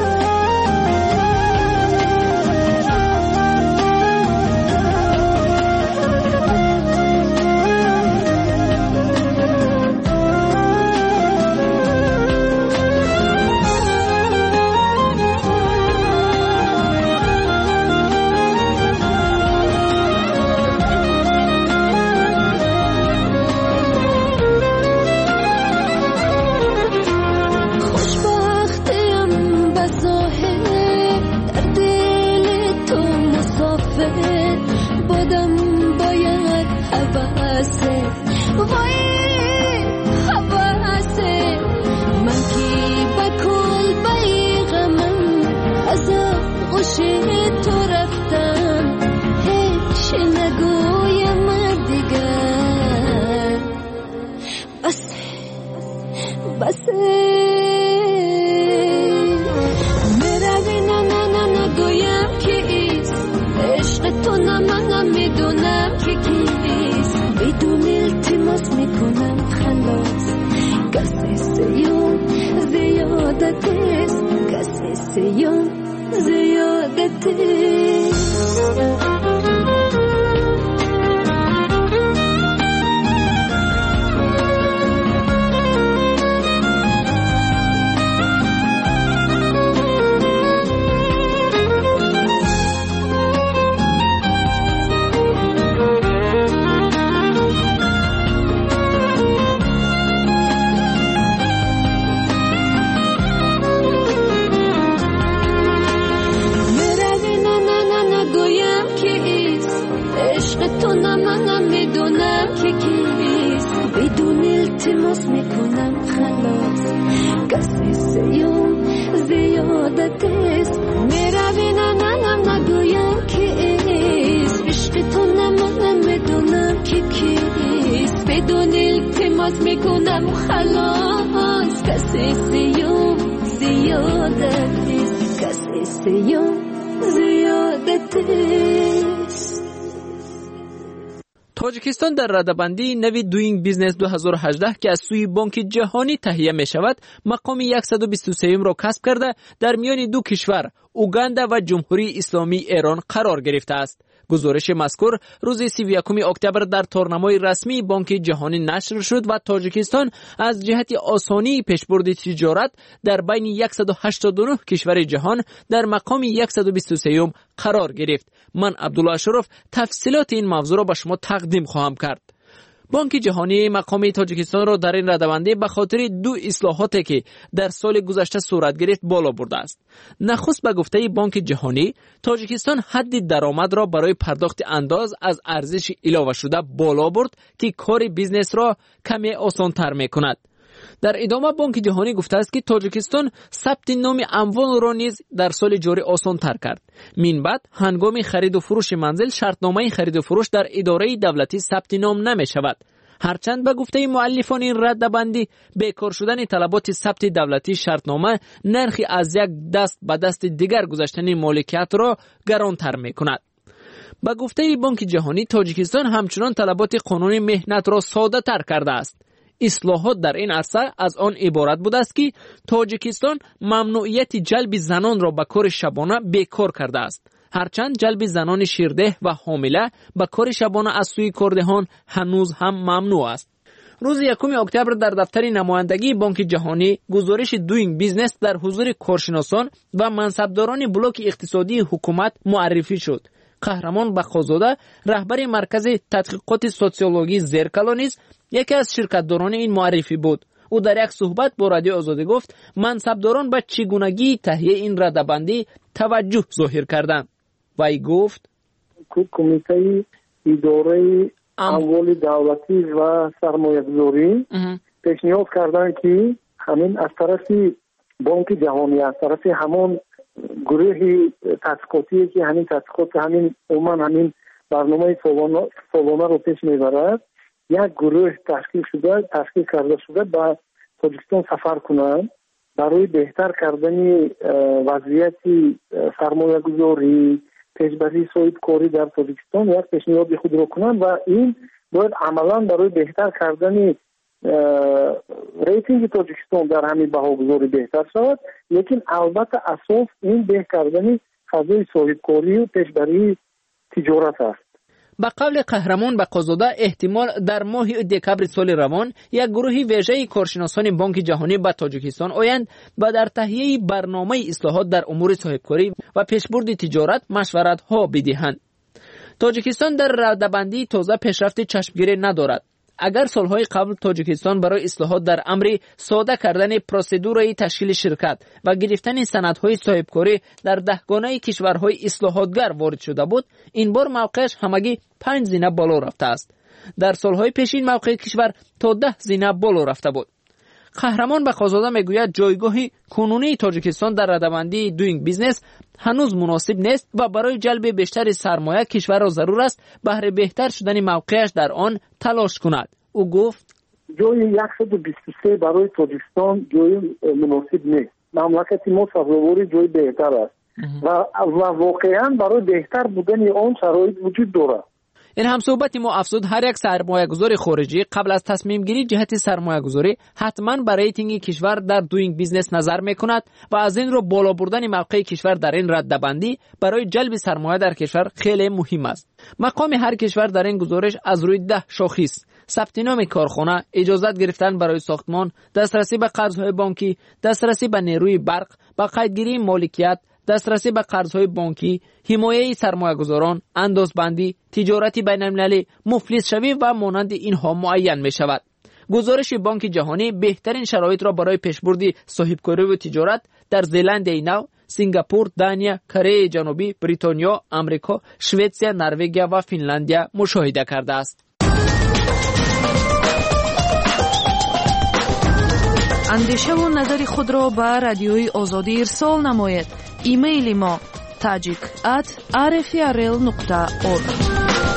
تاجیکستان در رده‌بندی نوی دوینگ بیزنس دو هزار و هجده که از سوی بانک جهانی تهیه می شود مقام صد و بیست و سه را کسب کرده در میان دو کشور اوگاندا و جمهوری اسلامی ایران قرار گرفته است. گزارش مذکور روز سی و یکم اکتبر در تارنمای رسمی بانک جهانی نشر شد و تاجیکستان از جهت آسانی پیشبرد تجارت در بین صد و هشتاد و نه کشور جهان در مقام صد و بیست و سه قرار گرفت. من عبدالله اشرف تفصیلات این موضوع را به شما تقدیم خواهم کرد. بانک جهانی مقام تاجیکستان را در این رده‌بندی به خاطر دو اصلاحاتی که در سال گذشته صورت گرفت بالا برده است. نخست به گفته بانک جهانی تاجیکستان حد درآمد را برای پرداخت انداز از ارزش اضافه شده بالا برد که کار بیزنس را کمی آسان‌تر می‌کند. در ادامه بانک جهانی گفته است که تاجیکستان ثبت نام اموال را نیز در سال جاری آسان تر کرد. من بعد هنگام خرید و فروش منزل شرطنامه خرید و فروش در اداره دولتی ثبت نام نمی شود. هرچند به گفته مؤلفان این رده‌بندی بیکار شدن طلبات ثبت دولتی شرطنامه نرخی از یک دست به دست دیگر گذاشتن مالکیت را گرانتر می کند. به گفته بانک جهانی تاجیکستان همچنان طلبات قانون مهنت را ساده تر کرده است. اصلاحات در این عرصه از آن عبارت بود است که تاجیکستان ممنوعیت جلب زنان را به کار شبانه بیکار کرده است. هرچند جلب زنان شیرده و حامله به کار شبانه از سوی کاردهان هنوز هم ممنوع است. روز یکم اکتبر در دفتر نمایندگی بانک جهانی گزارش دوینگ بیزنس در حضور کارشناسان و منصبداران بلاک اقتصادی حکومت معرفی شد. قهرمان بخازاده رهبر مرکز تحقیقات سوسیولوژی زرکلا نیز یکی از شرکت‌داران این معرفی بود. او در یک صحبت با رادیو آزادی گفت منصبداران به چگونگی تهیه این رده‌بندی توجه ظاهر کردند. وی گفت کمیته اداره اموال دولتی و سرمایه‌گذاری پیشنهاد کردن که همین از طرف بانک جهانی، از طرف همون گروه تحقیقاتی که همین تحقیقات همین عموما همین برنامه سالانه رو پیش میبرد، یک گروه تشکیل شده تشکیل کرده شده به تاجیکستان سفر کنند برای بهتر کردن وضعیت سرمایه گذاری، پیشبری صاحب کاری در تاجیکستان یک پیشنهاد خود رو کنند و این باید عملا برای بهتر کردن ریتینگ تاجیکستان در همین بهاگذاری بهتر شود. لیکن البته اساس این بهتر کردن فضای صاحب کاری و پیشبری تجارت است. به قول قهرمان بقازاده احتمال در ماه دکبر سال روان یک گروه ویژه کارشناسان بانک جهانی به تاجیکستان آیند و در تهیه برنامه اصلاحات در امور صاحبکاری و پیشبرد تجارت مشورت ها بدهند. تاجیکستان در رده‌بندی تازه پیشرفت چشمگیری ندارد. اگر سالهای قبل تاجیکستان برای اصلاحات در امر ساده کردن پروسیدورای تشکیل شرکت و گرفتن سندهای صاحبکاری در دهگانه کشورهای اصلاحاتگر وارد شده بود، این بار موقعش همگی پنج زینه بالا رفته است. در سالهای پیشین موقع کشور تا ده زینه بالا رفته بود. قهرمان بقازاده میگوید جایگاه کنونی تاجیکستان در رده‌بندی دوینگ بیزنس هنوز مناسب نیست و برای جلب بیشتر سرمایه کشور را ضرور است بهره بهتر شدن موقعش در آن تلاش کند. او گفت جای صد و بیست و سه برای تاجیکستان جای مناسب نیست. مملکت ما سازواری جای بهتر است و واقعا برای بهتر بودن آن شرایط وجود دارد. این هم صحبت ما افزود هر یک سرمایه گذار خارجی قبل از تصمیم گیری جهت سرمایه گذاری حتما برای ریتینگ کشور در دوینگ بیزنس نظر می کند و از این رو بالا بردن موقع کشور در این رده‌بندی برای جلب سرمایه در کشور خیلی مهم است. مقام هر کشور در این گزارش از روی ده شاخص: ثبت نام کارخانه، اجازت گرفتن برای ساختمان، دسترسی به قرض‌های بانکی، دسترسی به نیروی برق، با قیدگیری مالکیت، دسترسی به قرض‌های بانکی، حمایت سرمایه‌گذاران، اندازبندی، تجارت بین‌المللی، مفلس شوی و مانند اینها معین می‌شود. گزارش بانک جهانی بهترین شرایط را برای پیشبرد صاحبکاری و تجارت در زلندی نو، سنگاپور، دانیا، کره جنوبی، بریتانیا، آمریکا، شوئدیا، نروژ و فنلاندیا مشاهده کرده است. اندیشه و نظر خود را به رادیوی آزادی ارسال نمایید. ایمیل ما tajik at r f r l nokta org.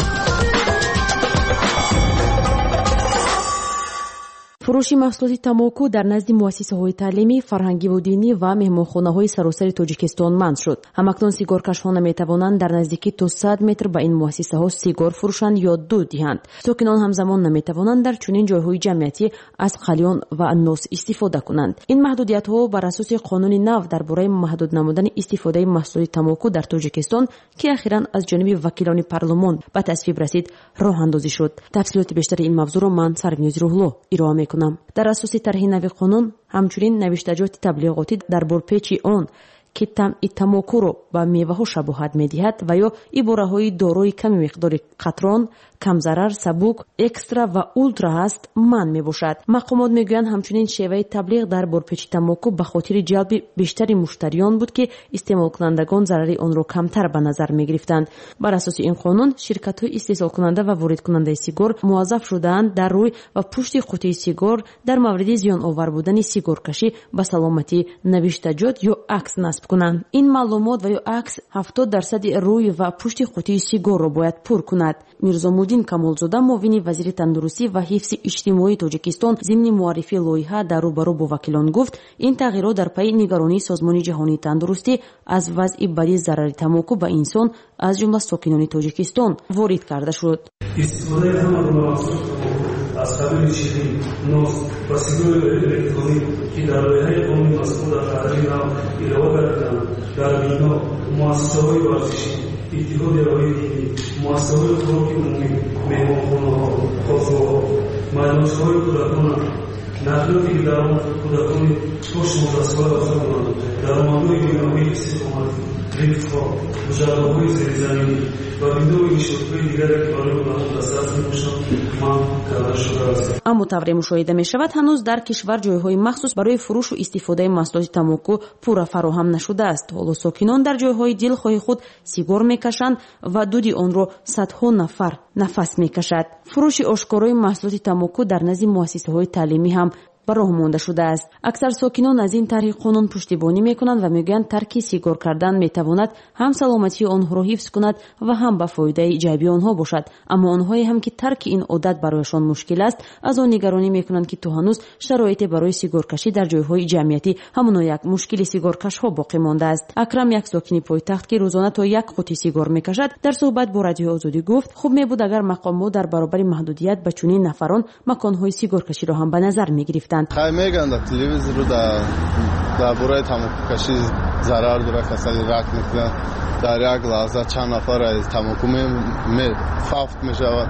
فروش محصولات تاماکو در نزد مؤسسه‌های تعلیمی، فرهنگی و دینی و مهمانخانه‌های سراسر تاجیکستان منع شد. همکنون سیگارکش‌ها نمی‌توانند در نزدیکی تا صد متر به این مؤسسه‌ها سیگار فروشند یا دود دهند. ساکنان همزمان نمی‌توانند در چنین جای‌های جمعیتی از قلیان و الناس استفاده کنند. این محدودیت‌ها بر اساس قانون نو درباره محدود نمودن استفاده محصولات تاماکو در تاجیکستان که اخیراً از جانب وکیلان پارلمان به تصویب رسید راه اندازی شد. تفصیلات بیشتر این موضوع را من سرونیز روحلو ارائه کنم. در اساس طرح نوی قانون همچنین نوشتجات تبلیغاتی در برپیچ آن که تم تاماکو را به میوه ها شباهت می‌دهد و یا عباره های دارای کم مقدار قطران، کم ضرر، سبک، اکسترا و اولترا است من میباشد. مقامات میگویند همچنین شیوه تبلیغ در برپیچ تاماکو به خاطر جلب بیشتر مشتریان بود که استعمال کنندگان ضرر آن را کمتر به نظر میگرفتند. بر اساس این قانون شرکت های استحصال کننده و وارد کننده سیگار موظف شدند در روی و پشت قوطی سیگار در مورد زیان آور بودن سیگار کشی به سلامتی نوشتجات یا عکس نصب کنند. این معلومات و یا عکس هفتاد درصد روی و پشت قوطی سیگار را باید پر کند. میرزامودین کمالزاده معاون وزیر تندرستی و حفظ اجتماعی تاجیکستان ضمن معرفی لایحه در روبرو با وکیلان گفت این تغییرات در پی نگرانی سازمان جهانی تندرستی از وضع بدی ضرر تاماکو به انسان از جمله ساکنان تاجیکستان وارد کرده شد. استفاده از قبیل شیرین، نوز و سیگار الکترونیک که در لایحه قانون مسئول در قراری نام علاوه کردند در بینا مؤسسه‌های ورزشی، اتحاد ارائه دینی، مؤسسه‌های خوراک عمومی، مهمانخانه‌ها، کافه‌ها، مجلس‌های کودکان، نقلیات درآمد کودکان پشت مدرسه‌ها افزایش درآمدهای بینایی استقامتی، لیفت‌ها، مجوزهای زیرزمینی و بینای انشاءات‌های دیگر که برای مردم دسترس می‌باشند манъ карда шудааст. аммо тавре мушоҳида мешавад ҳанӯз дар кишвар ҷойҳои махсус барои фурӯшу истифодаи маҳсулоти тамоку пурра фароҳам нашудааст. ҳоло сокинон дар ҷойҳои дилхоҳи худ сигор мекашанд ва дуди онро садҳо нафар нафас мекашад. фурӯши ошкорои маҳсулоти тамоку дар назди муассисаҳои таълимӣ ҳам ба роҳ монда шудааст. аксар сокинон аз ин тарҳи қонун пуштибонӣ мекунанд ва мегӯянд тарки сигор кардан метавонад ҳам саломатии онҳоро ҳифз кунад ва ҳам ба фоидаи иҷобии онҳо бошад. аммо онҳое ҳам ки тарки ин одат барояшон мушкил аст, аз он нигаронӣ мекунанд ки то ҳанӯз шароите барои сигоркашӣ дар ҷойҳои ҷамъиятӣ ҳамоно як мушкили сигоркашҳо боқӣ мондааст. акрам, як сокини пойтахт ки рӯзона то як қути сигор мекашад, дар суҳбат бо радиои озодӣ гуфт хуб мебуд агар мақомҳо дар баробари маҳдудият ба чунин нафарон маконҳои сигоркаширо ҳам ба назар мегирифтанд. хай меган дар телевизору дар бораи тамокукашӣ зарар дора, касали рак мекунад, дар як лаҳза чанд нафар аз тамоку фавт мешавад.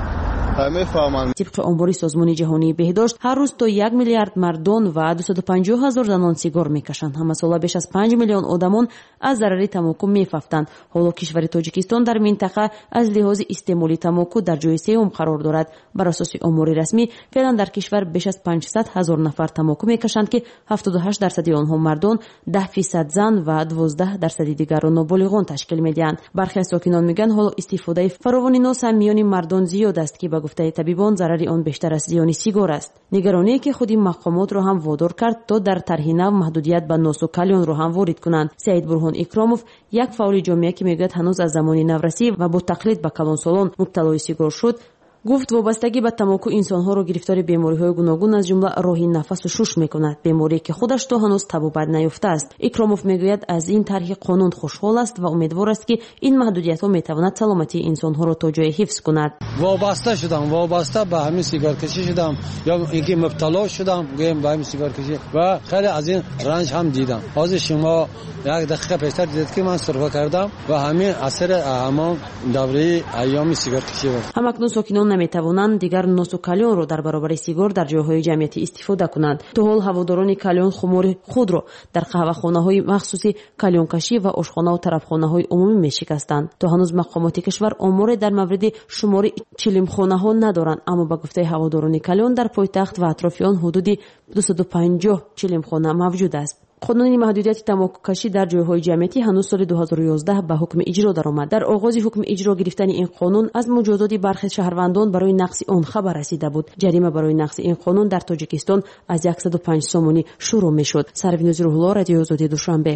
тибқи омбори созмони ҷаҳонии беҳдошт ҳар рӯз то як миллиард мардон ва дусаду панҷоҳ ҳазор занон сигор мекашанд. ҳамасола беш аз панҷ миллион одамон аз зарари тамоку мефафтанд. ҳоло кишвари тоҷикистон дар минтақа аз лиҳози истеъмоли тамоку дар ҷойи сеюм қарор дорад. бар асоси омори расмӣ феълан дар кишвар беш аз панҷсад ҳазор нафар тамоку мекашанд ки ҳафтоду ҳашт дарсади онҳо мардон, даҳ фисад зан ва дувоздаҳ дарсади дигарро ноболиғон ташкил медиҳанд. бархе аз сокинон мегӯянд ҳоло истифодаи фаровони нос ҳам миёни мардон зиёд аст ки ба гуфтаи табибон зарари он бештар аз зиёни сигор аст. нигароние ки худи мақомотро ҳам водор кард то дар тарҳи нав маҳдудият ба носу калёнро ҳам ворид кунанд. саид бурҳон икромов, як фаъоли ҷомеа ки мегӯяд ҳанӯз аз замони наврасӣ ва бо тақлид ба калонсолон мубталои сигор шуд, гуфт вобастагӣ ба тамоку инсонҳоро гирифтори бемориҳои гуногун аз ҷумла роҳи нафасу шуш мекунад, беморие ки худаш то ҳанӯз табобат наёфтааст. икромов мегӯяд аз ин тарҳи қонун хушҳол аст ва умедвор аст ки ин маҳдудиятҳо метавонад саломатии инсонҳоро то ҷое ҳифз кунад. вобаста шудам вобаста ба ҳамин сигаркашӣ шудам ё ин ки мубтало шудам гӯем ба ҳамин сигаркашӣ ва хеле аз ин ранҷ ҳам дидам. ҳозир шумо як дақиқа пештар дидед ки ман сурфа кардам ва ҳамин асари ҳамон давраи айёми сигаркашӣ буд. ҳамакнун сокинон наметавонанд дигар носу калёнро дар баробари сигор дар ҷойҳои ҷамъиятӣ истифода кунанд. то ҳол ҳаводорони калён хумори худро дар қаҳвахонаҳои махсуси калёнкашӣ ва ошхонау тарафхонаҳои умумӣ мешикастанд. то ҳанӯз мақомоти кишвар оморе дар мавриди шумори чилимхонаҳо надоранд, аммо ба гуфтаи ҳаводорони калён дар пойтахт ва атрофи он ҳудуди дусаду панҷоҳ чилимхона мавҷуд аст. қонуни маҳдудияти тамокукашӣ дар ҷойҳои ҷамъиятӣ ҳанӯз соли ду ҳазору ёздаҳ ба ҳукми иҷро даромад. дар оғози ҳукми иҷро гирифтани ин қонун аз муҷозоти бархе шаҳрвандон барои нақси он хабар расида буд. ҷарима барои нақси ин қонун дар тоҷикистон аз яксаду панҷ сомонӣ шурӯъ мешуд. сарвинӯзи рӯҳулло, радиои озодии душанбе.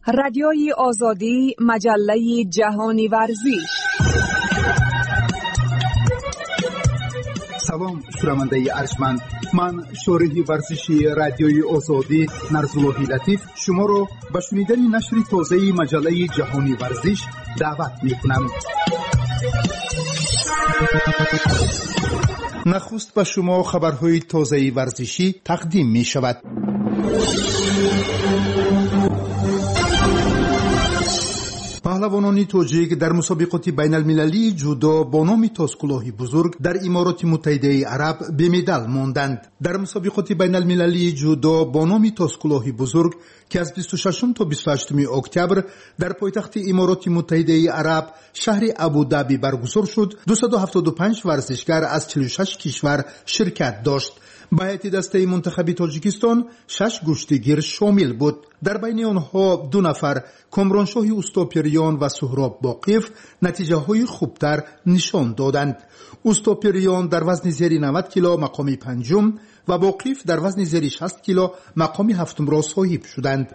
رادیوی آزادی، مجله جهانی ورزش. سلام شنونده ارجمند، من شارح ورزشی رادیوی آزادی نرزاللهی لطیف شما را به شنیدن نشر تازه مجله جهانی ورزش دعوت می‌کنم. نخست به شما خبرهای تازه ورزشی تقدیم می شود. پهلوانان تاجیک در مسابقات بین المللی جودو با نام تاسکلاهی بزرگ در امارات متحده عرب به مدال ماندند. در مسابقات بین المللی جودو با نام تاسکلاهی بزرگ که از بیست و ششم تا بیست و هشتم اکتبر در پایتخت امارات متحده عرب شهر ابودابی برگزار شد، دویست و هفتاد و پنج ورزشکار از چهل و شش کشور شرکت داشت. به هیئت دسته منتخب تاجیکستان شش گشتگیر شامل بود. در بین آنها دو نفر کامرانشاه اوستاپریان و سهراب باقیف نتیجه های خوبتر نشان دادند. اوستاپریان در وزن زیر نود کیلو مقام پنجم و باقیف در وزن زیر شصت کیلو مقام هفتم را صاحب شدند.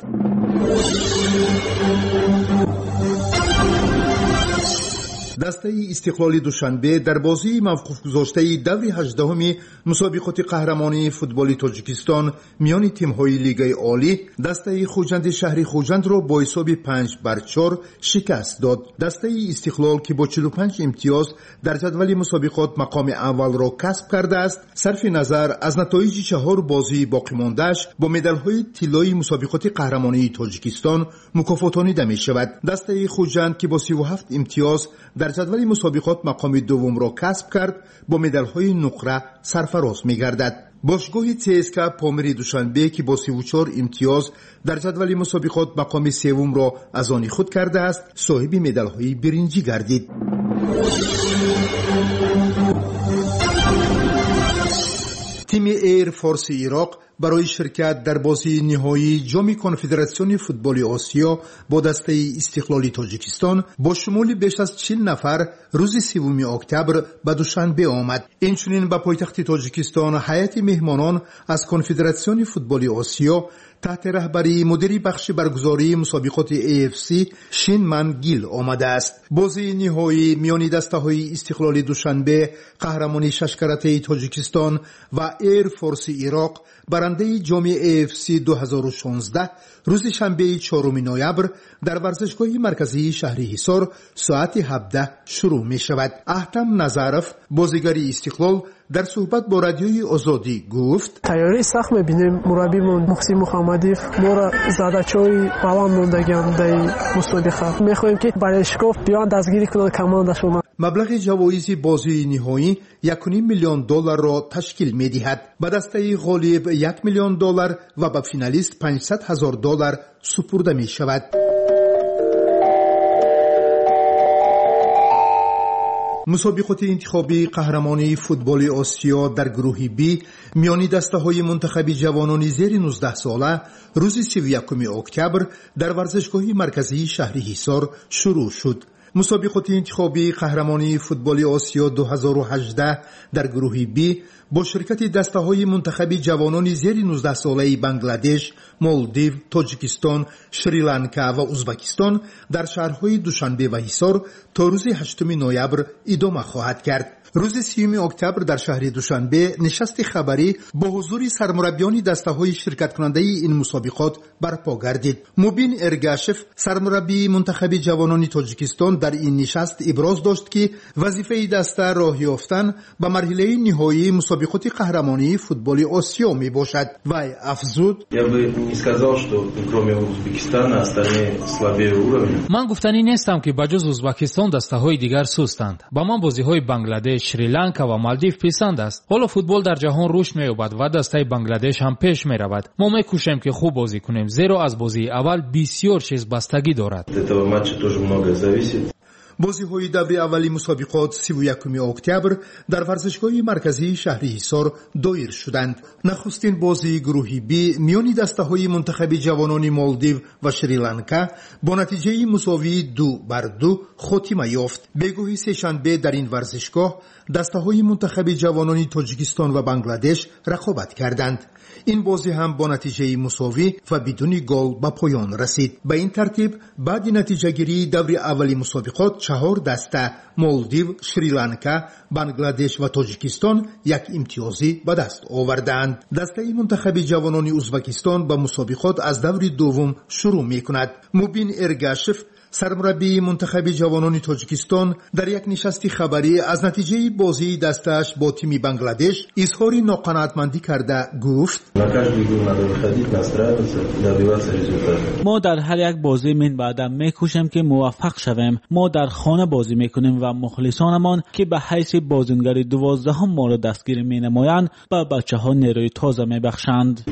دسته استقلال دوشنبه در بازی موقوف گذاشته دور هجدهم مسابقات قهرمانی فوتبال تاجیکستان میان تیم‌های لیگ عالی دسته خوجند شهر خوجند را با حساب پنج بر چهار شکست داد. دسته استقلال که با چهل و پنج امتیاز در جدول مسابقات مقام اول را کسب کرده است، صرف نظر از نتایج چهار بازی باقی مانده‌اش با مدال‌های طلایی مسابقات قهرمانی تاجیکستان مکافاتانیده می‌شود. دسته خوجند که با سی و هفت امتیاز در جدول مسابقات مقام دوم را کسب کرد با مدال‌های نقره سرفراز می‌گردد. باشگاه تسکا پامری دوشنبه که با سی و چهار امتیاز در جدول مسابقات مقام سوم را از آن خود کرده است، صاحب مدال‌های برنجی گردید. تیم ایر فورس عراق برای شرکت در بازی نهایی جام کنفدراسیون فوتبال آسیا با دسته استقلال تاجیکستان با شمول بیش از چهل نفر روز سوم اکتبر به دوشنبه آمد. اینچنین به پایتخت تاجیکستان هیئت مهمانان از کنفدراسیون فوتبال آسیا تحت رهبری مدیر بخش برگزاری مسابقات ای اف سی شین من گیل آمده است. بازی نهایی میان دسته‌های استقلال دوشنبه قهرمانی شش کرته تاجیکستان و ایر فورس عراق برنده جام ای اف سی دو هزار و شانزده روز شنبه چهارم نوامبر در ورزشگاه مرکزی شهر حصار ساعت هفده شروع می شود. احتم نظرف بازیگر استقلال در صحبت با رادیوی آزادی گفت: تیاری سخت می‌بینیم. مربیمون محسن محمدی ما را زدچوی بالا موندگان در مسابقه می‌خوایم که برایشکوف بیان دستگیری کنند کماندشون. مبلغ جوایز بازی نهایی یک و نیم میلیون دلار را تشکیل می‌دهد. به دسته غالب یک میلیون دلار و به فینالیست پانصد هزار دلار سپرده می‌شود. مسابقات انتخابی قهرمانی فوتبال آسیا در گروه بی میان دسته‌های منتخب جوانان زیر نوزده ساله روز سی و یکم اکتبر در ورزشگاه مرکزی شهر حصار شروع شد. مسابقات انتخابی قهرمانی فوتبال آسیا دو هزار و هجده در گروه بی با شرکت دسته‌های منتخب جوانان زیر نوزده ساله بنگلادش، مالدیو، تاجیکستان، شریلانکا و ازبکستان در شهرهای دوشنبه و حصار تا روز هشتم نوامبر ادامه خواهد کرد. روز سیوم اکتبر در شهر دوشنبه نشست خبری با حضور سرمربیان دسته‌های شرکت کننده این مسابقات برپا گردید. مبین ارگاشف سرمربی منتخب جوانان تاجیکستان در این نشست ابراز داشت که وظیفه دسته راه یافتن به مرحله نهایی مسابقات قهرمانی فوتبال آسیا می باشد. و افزود: من گفتنی نیستم که بجز ازبکستان دسته‌های دیگر سستند. با من بازی‌های بنگلادش، شریلانکا و مالدیو پسند است. حالا فوتبال در جهان رشد می‌یابد و دسته بنگلادش هم پیش می‌رود. ما می‌کوشیم که خوب بازی کنیم، زیرا از بازی اول بسیار چیز بستگی دارد. بازی‌های دوره اولی مسابقات سی و یکم اکتبر در ورزشگاه مرکزی شهر حصار دایر شدند. نخستین بازی گروه بی میان دسته‌های منتخب جوانان مالدیو و شریلانکا با نتیجه مساوی دو بر دو خاتمه یافت. بگوی سه‌شنبه در این ورزشگاه دسته‌های منتخب جوانان تاجیکستان و بنگلادش رقابت کردند. این بازی هم با نتیجه مساوی و بدون گل به پایان رسید. به این ترتیب بعد نتیجه گیری دوره اولی مسابقات چهار دسته مالدیو، شریلانکا، بنگلادش و تاجیکستان یک امتیازی به دست آوردند. دسته منتخب جوانان ازبکستان به مسابقات از دور دوم شروع می‌کند. مبین ارگاشف سرمربی منتخب جوانان تاجیکستان در یک نشست خبری از نتیجه بازی دستش با تیم بنگلادش اظهار ناقناعتمندی کرده گفت: ما در هر یک بازی من بعدم میکوشیم که موفق شویم. ما در خانه بازی میکنیم و مخلصانمان که به حیث بازیگر دوازدهم ما را دستگیر مینمایند به بچه ها نیروی تازه میبخشند.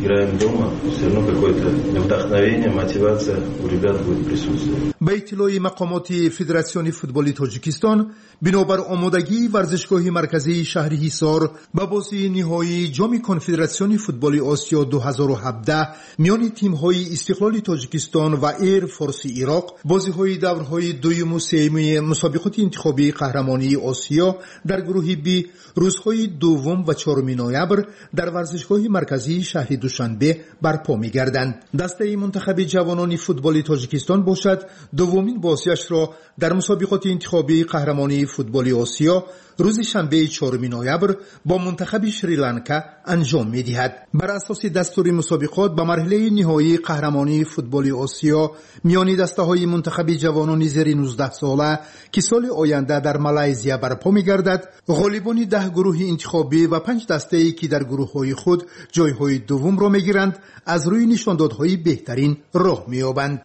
به اطلاع مقامات فدراسیون فوتبال تاجیکستان، بنابر آمادگی ورزشگاه مرکزی شهر حصار به بازی نهایی جام کنفدراسیون فوتبال آسیا دو هزار و هفده میان تیم‌های استقلال تاجیکستان و ایر فورس عراق، بازی‌های دورهای دوم و سوم مسابقات انتخابی قهرمانی آسیا در گروه بی روزهای دوم و چهارم نوامبر در ورزشگاه مرکزی شهر دوشنبه برپا می‌گردند. دسته منتخب جوانان فوتبال تاجیکستان باشد دومین بازیش را در مسابقات انتخابی قهرمانی فوتبال آسیا روز شنبه چهارم نوامبر با منتخب شریلانکا انجام می‌دهد. بر اساس دستور مسابقات به مرحله نهایی قهرمانی فوتبال آسیا میان دسته‌های منتخب جوانان زیر نوزده ساله که سال آینده در مالزیا برپا می‌گردد، غالبان ده گروه انتخابی و پنج دسته‌ای که در گروه‌های خود جای‌های دوم را می‌گیرند از روی نشاندادهای بهترین راه می‌یابند.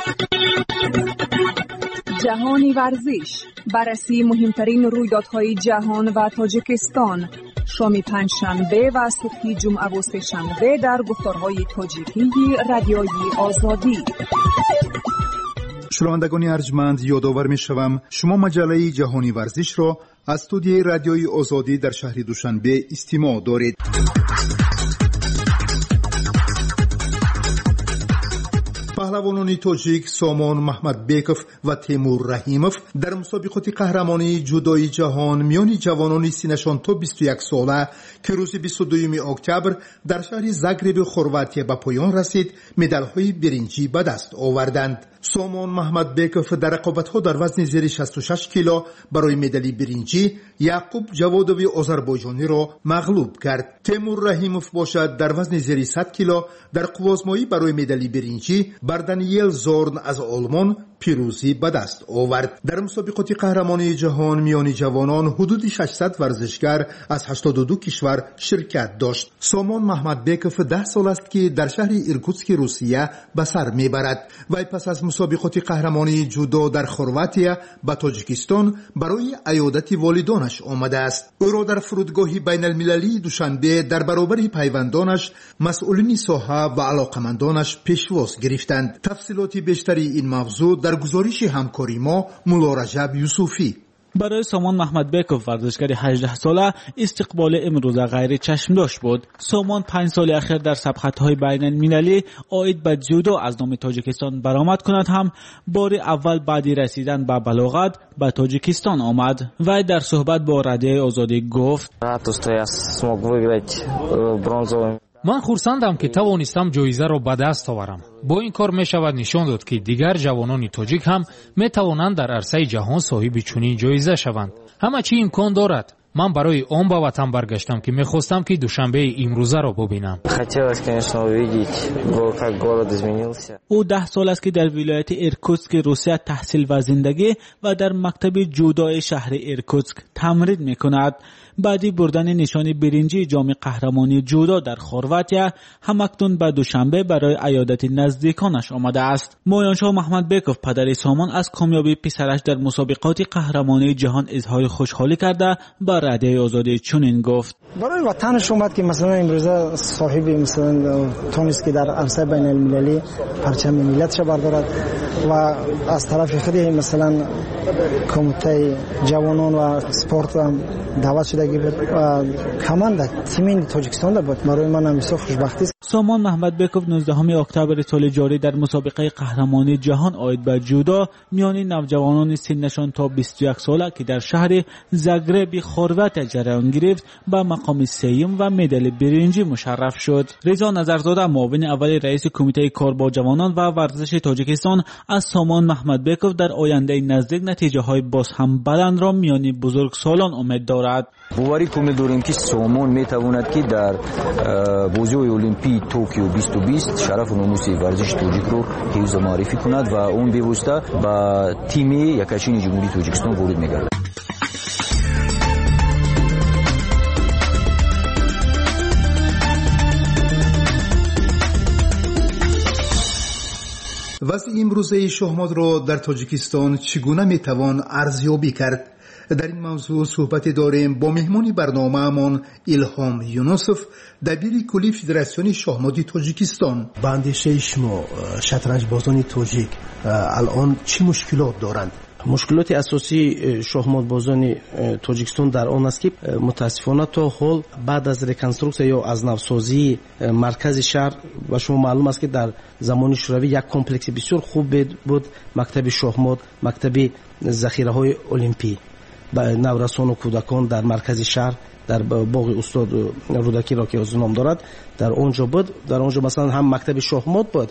جهانی ورزش، بررسی مهمترین رویدادهای جهان و تاجیکستان، شام پنجشنبه و صبح جمعه و سه‌شنبه در گفتارهای تاجیکی رادیوی آزادی. شنوندگان ارجمند، یادآور می‌شوم شما مجله جهانی ورزش را از استودیوی رادیوی آزادی در شهر دوشنبه استماع دارید. پهلوانان تاجیک سامان محمدبیکوف و تیمور رحیموف در مسابقات قهرمانی جودوی جهان میان جوانان سینشان تا بیست و یک ساله که روز بیست و دو اکتبر در شهر زاگرب خورواتیا به پایان رسید، مدال‌های برنجی به دست آوردند. سامان محمدبیکوف در رقابت‌ها در وزن زیر شصت و شش کیلو برای مدال برنجی یعقوب جوادوی آذربایجانی را مغلوب کرد. تیمور رحیموف باشد در وزن زیر صد کیلو در قوازمایی برای مدال برنجی بر دانیل زورن از آلمان پیروزی به دست آورد. در مسابقات قهرمانی جهان میان جوانان حدود ششصد ورزشگر از هشتاد و دو کشور شرکت داشت. سامان محمدبیکوف ده سال است که در شهر ایرکوتسک روسیه به سر میبرد. وی پس از مسابقات قهرمانی جودو در خورواتیا به تاجیکستان برای عیادت والدانش آمده است. او را در فرودگاه بین المللی دوشنبه در برابر پیوندانش، مسئولین ساحه و علاقمندانش پیشواز گرفتند. تفصیلات بیشتری این موضوع در گزارش همکاری ما مولا رجب یوسفی. برای سامان محمدبیکوف ورزشگر هجده ساله استقبال امروز غیر چشمداشت بود. سامان پنج سال اخیر در سبقت‌های بین المللی عاید به جودو از نام تاجیکستان برآمد کند هم بار اول بعد رسیدن به بلاغت به تاجیکستان آمد. وی در صحبت با رادیوی آزادی گفت: من خرسندم که توانستم جایزه را به دست آورم. با این کار می شود نشان داد که دیگر جوانان تاجیک هم می توانند در عرصه جهان صاحب چنین جایزه شوند. همه چی امکان دارد. من برای آن به وطن برگشتم که می خواستم که دوشنبه امروزه را ببینم. او ده سال است که در ولایت ایرکوتسک روسیه تحصیل و زندگی و در مکتب جودوی شهر ایرکوتسک تمرین می کند. بعدی بردن نشان برنجی جام قهرمانی جودو در خرواتیا همکنون به دوشنبه برای عیادت نزدیکانش آمده است. مویانشاه محمد بیکوف پدر سامان از کامیابی پسرش در مسابقات قهرمانی جهان اظهار خوشحالی کرده با رادیوی آزادی چنین گفت: برای وطنش اومد که مثلا امروزه صاحب مثلا تونست که در عرصه بین المللی پرچم ملتش بردارد و از طرف خودی مثلا کمیته جوانان و سپورت هم دعوت شده بود و کماند تیم تاجیکستان بود. برای من هم بسیار خوشبختی است. سامان محمد بیکوف نوزدهم اکتبر سال جاری در مسابقه قهرمانی جهان آید به جودو میان نوجوانان سنشان تا بیست و یک ساله که در شهر زاگرب خرواتیا جریان گرفت به مقام سوم و مدال برنجی مشرف شد. رضا نظرزاده معاون اول رئیس کمیته کار با جوانان و ورزش تاجیکستان از سامان محمد بیکوف در آینده نزدیک نتیجه های باز هم بلند را میان بزرگسالان امید دارد. باوری کنیم داریم که سامان میتواند که در بازی‌های المپیک توکیو بیست و بیست شرف و ناموس ورزش تاجیک رو حفظ و معرفی کند و اون به واسطه با تیم یکاچین جمهوری تاجیکستان وارد می‌گردد. وضع امروزه شهمات را در تاجیکستان چگونه میتوان ارزیابی کرد؟ در این موضوع صحبت داریم با مهمانی برنامه‌مان ایلهام یونوسف، دبیر کلی فدراسیون شاهمات تاجیکستان. به اندیشه شما شطرنج بازان تاجیک الان چه مشکلات دارند؟ مشکلات اساسی شاهمات بازان تاجیکستان در آن است که متاسفانه تا حال بعد از ریکنسترکسیون یا از نوسازی مرکز شهر و شما معلوم است که در زمان شوروی یک کمپلکس بسیار خوب بود، مکتب شاهمات، مکتب ذخیره های المپی با نورسان و کودکان در مرکز شهر در باغ استاد رودکی را که از نام دارد در اونجا بود. در اونجا مثلا هم مکتب شاهمات بود،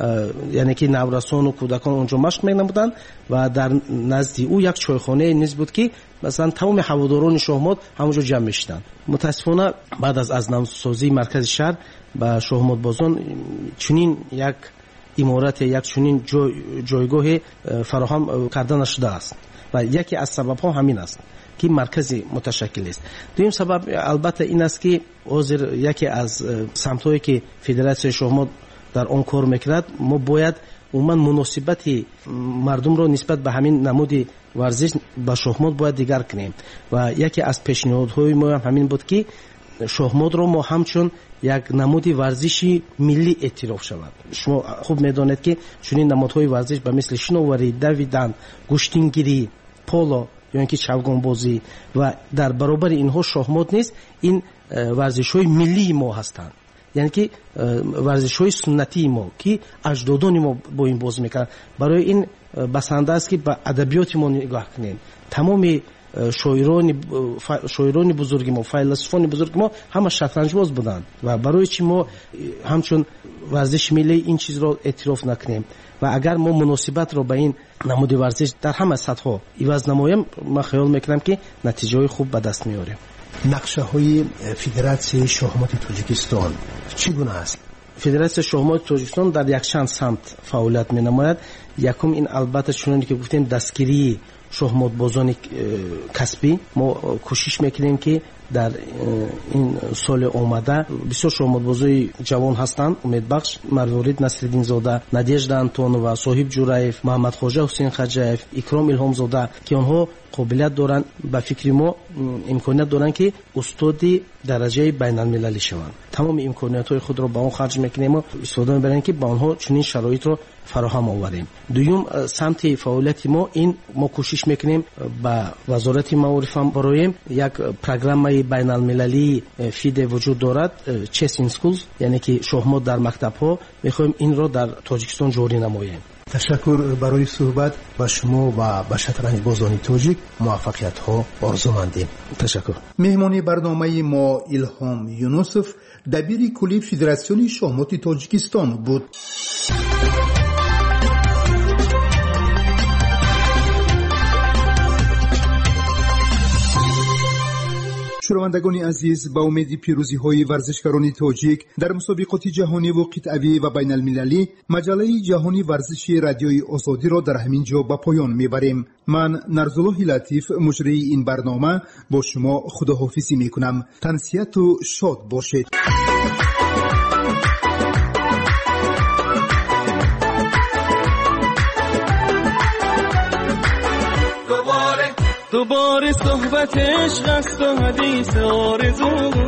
یعنی که نورسان و کودکان اونجا مشق می‌نمودند و در نزدی او یک چایخانه نیز بود که مثلا تمام هواداران شاهمات همونجا جمع می‌شدند. متاسفانه بعد از از نوسازی مرکز شهر با شاهمات بازان چنین یک عمارت یک چنین جای جایگاه فراهم کرده نشده است و یکی از سبب‌ها همین است که مرکز متشکل است. دویم سبب البته این است که حاضر یکی از سمت‌هایی که فدراسیون شاهمات در آن کار میکند، ما باید عموما مناسبت مردم را نسبت به همین نمود ورزش با شاهمات باید دیگر کنیم و یکی از پیشنهادهای ما هم همین بود که شاهمات را ما همچون یک نمود ورزشی ملی اعتراف شود. شما خوب میدانید که چنین نمادهای ورزش به مثل شناوری، دویدن، گشتینگیری، پولو یا اینکه چوگان بازی و در برابر اینها شاهمات نیست، این ورزش‌های ملی ما هستند. یعنی که ورزش‌های سنتی ما که اجدادان ما با این باز میکنن. برای این بسنده است که به ادبیات ما نگاه کنیم. تمام شاعران شاعران بزرگ ما، فیلسوفان بزرگ ما همه شطرنج باز بودند و برای چی ما همچون ورزش ملی این چیز را اعتراف نکنیم و اگر ما مناسبت را به این نمود ورزش در همه سطح‌ها عوض نماییم، من خیال میکنم که نتیجه خوب به دست میاریم. نقشه های فدراسیون شاهمات تاجیکستان چگونه است؟ فدراسیون شاهمات تاجیکستان در یک چند سمت فعالیت می‌نماید. یکم این البته چونانی که گفتیم دستگیری شاهمات بازان کسبی، ما کوشش میکنیم که در این سال آمده بسیار شاهمات بازای جوان هستند، امید بخش، مروارید نصرالدین زاده، نادیجدا انتونова، صاحب جورایف، محمد خواجه حسین خجایف، اکرام الهام زاده که آنها قابلیت دارند، به فکر ما امکانیت دارند که استاد درجه بین المللی شوند. تمام امکانیت های خود را با آن خرج میکنیم و استفاده میبریم که با آنها چنین شرایط را فراهم آوریم. دوم سمت فعالیت ما این ما کوشش میکنیم با وزارت معارف هم برایم یک پروگرام بین المللی فید وجود دارد، چس این سکولز، یعنی که شاهمات در مکتب ها میخوایم این را در تاجیکستان جاری نماییم. تشکر برای صحبت با شما و با شطرنج بازان تاجیک موفقیت ها آرزومندیم. تشکر. مهمانی برنامه ما ایلهام یونوسف، دبیر کلی فدراسیون شاهمات تاجیکستان بود. شنوندگان عزیز، با امید پیروزی های ورزشکاران تاجیک در مسابقات جهانی و قطعی و بین المللی، مجله جهانی ورزشی رادیوی آزادی را در همین جا به پایان میبریم. من نرزالله لطیف مجری این برنامه با شما خداحافظی میکنم. تنسیت و شاد باشید. دوباره صحبت عشق است و حدیث آرزو،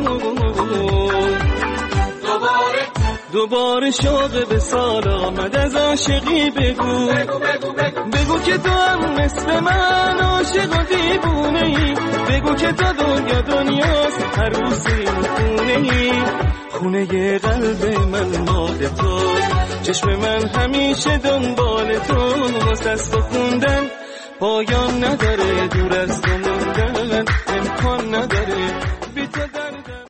دوباره دوباره شوق به سال آمد از عاشقی. بگو بگو بگو بگو, بگو که تو هم مثل من عاشق و دیوونه ای. بگو که تو دنیا دنیاست عروسی خونه ای. خونه قلب من مال تو، چشم من همیشه دنبال تو. واسه است خوندن پایان نداره، دور از تو موندن امکان نداره.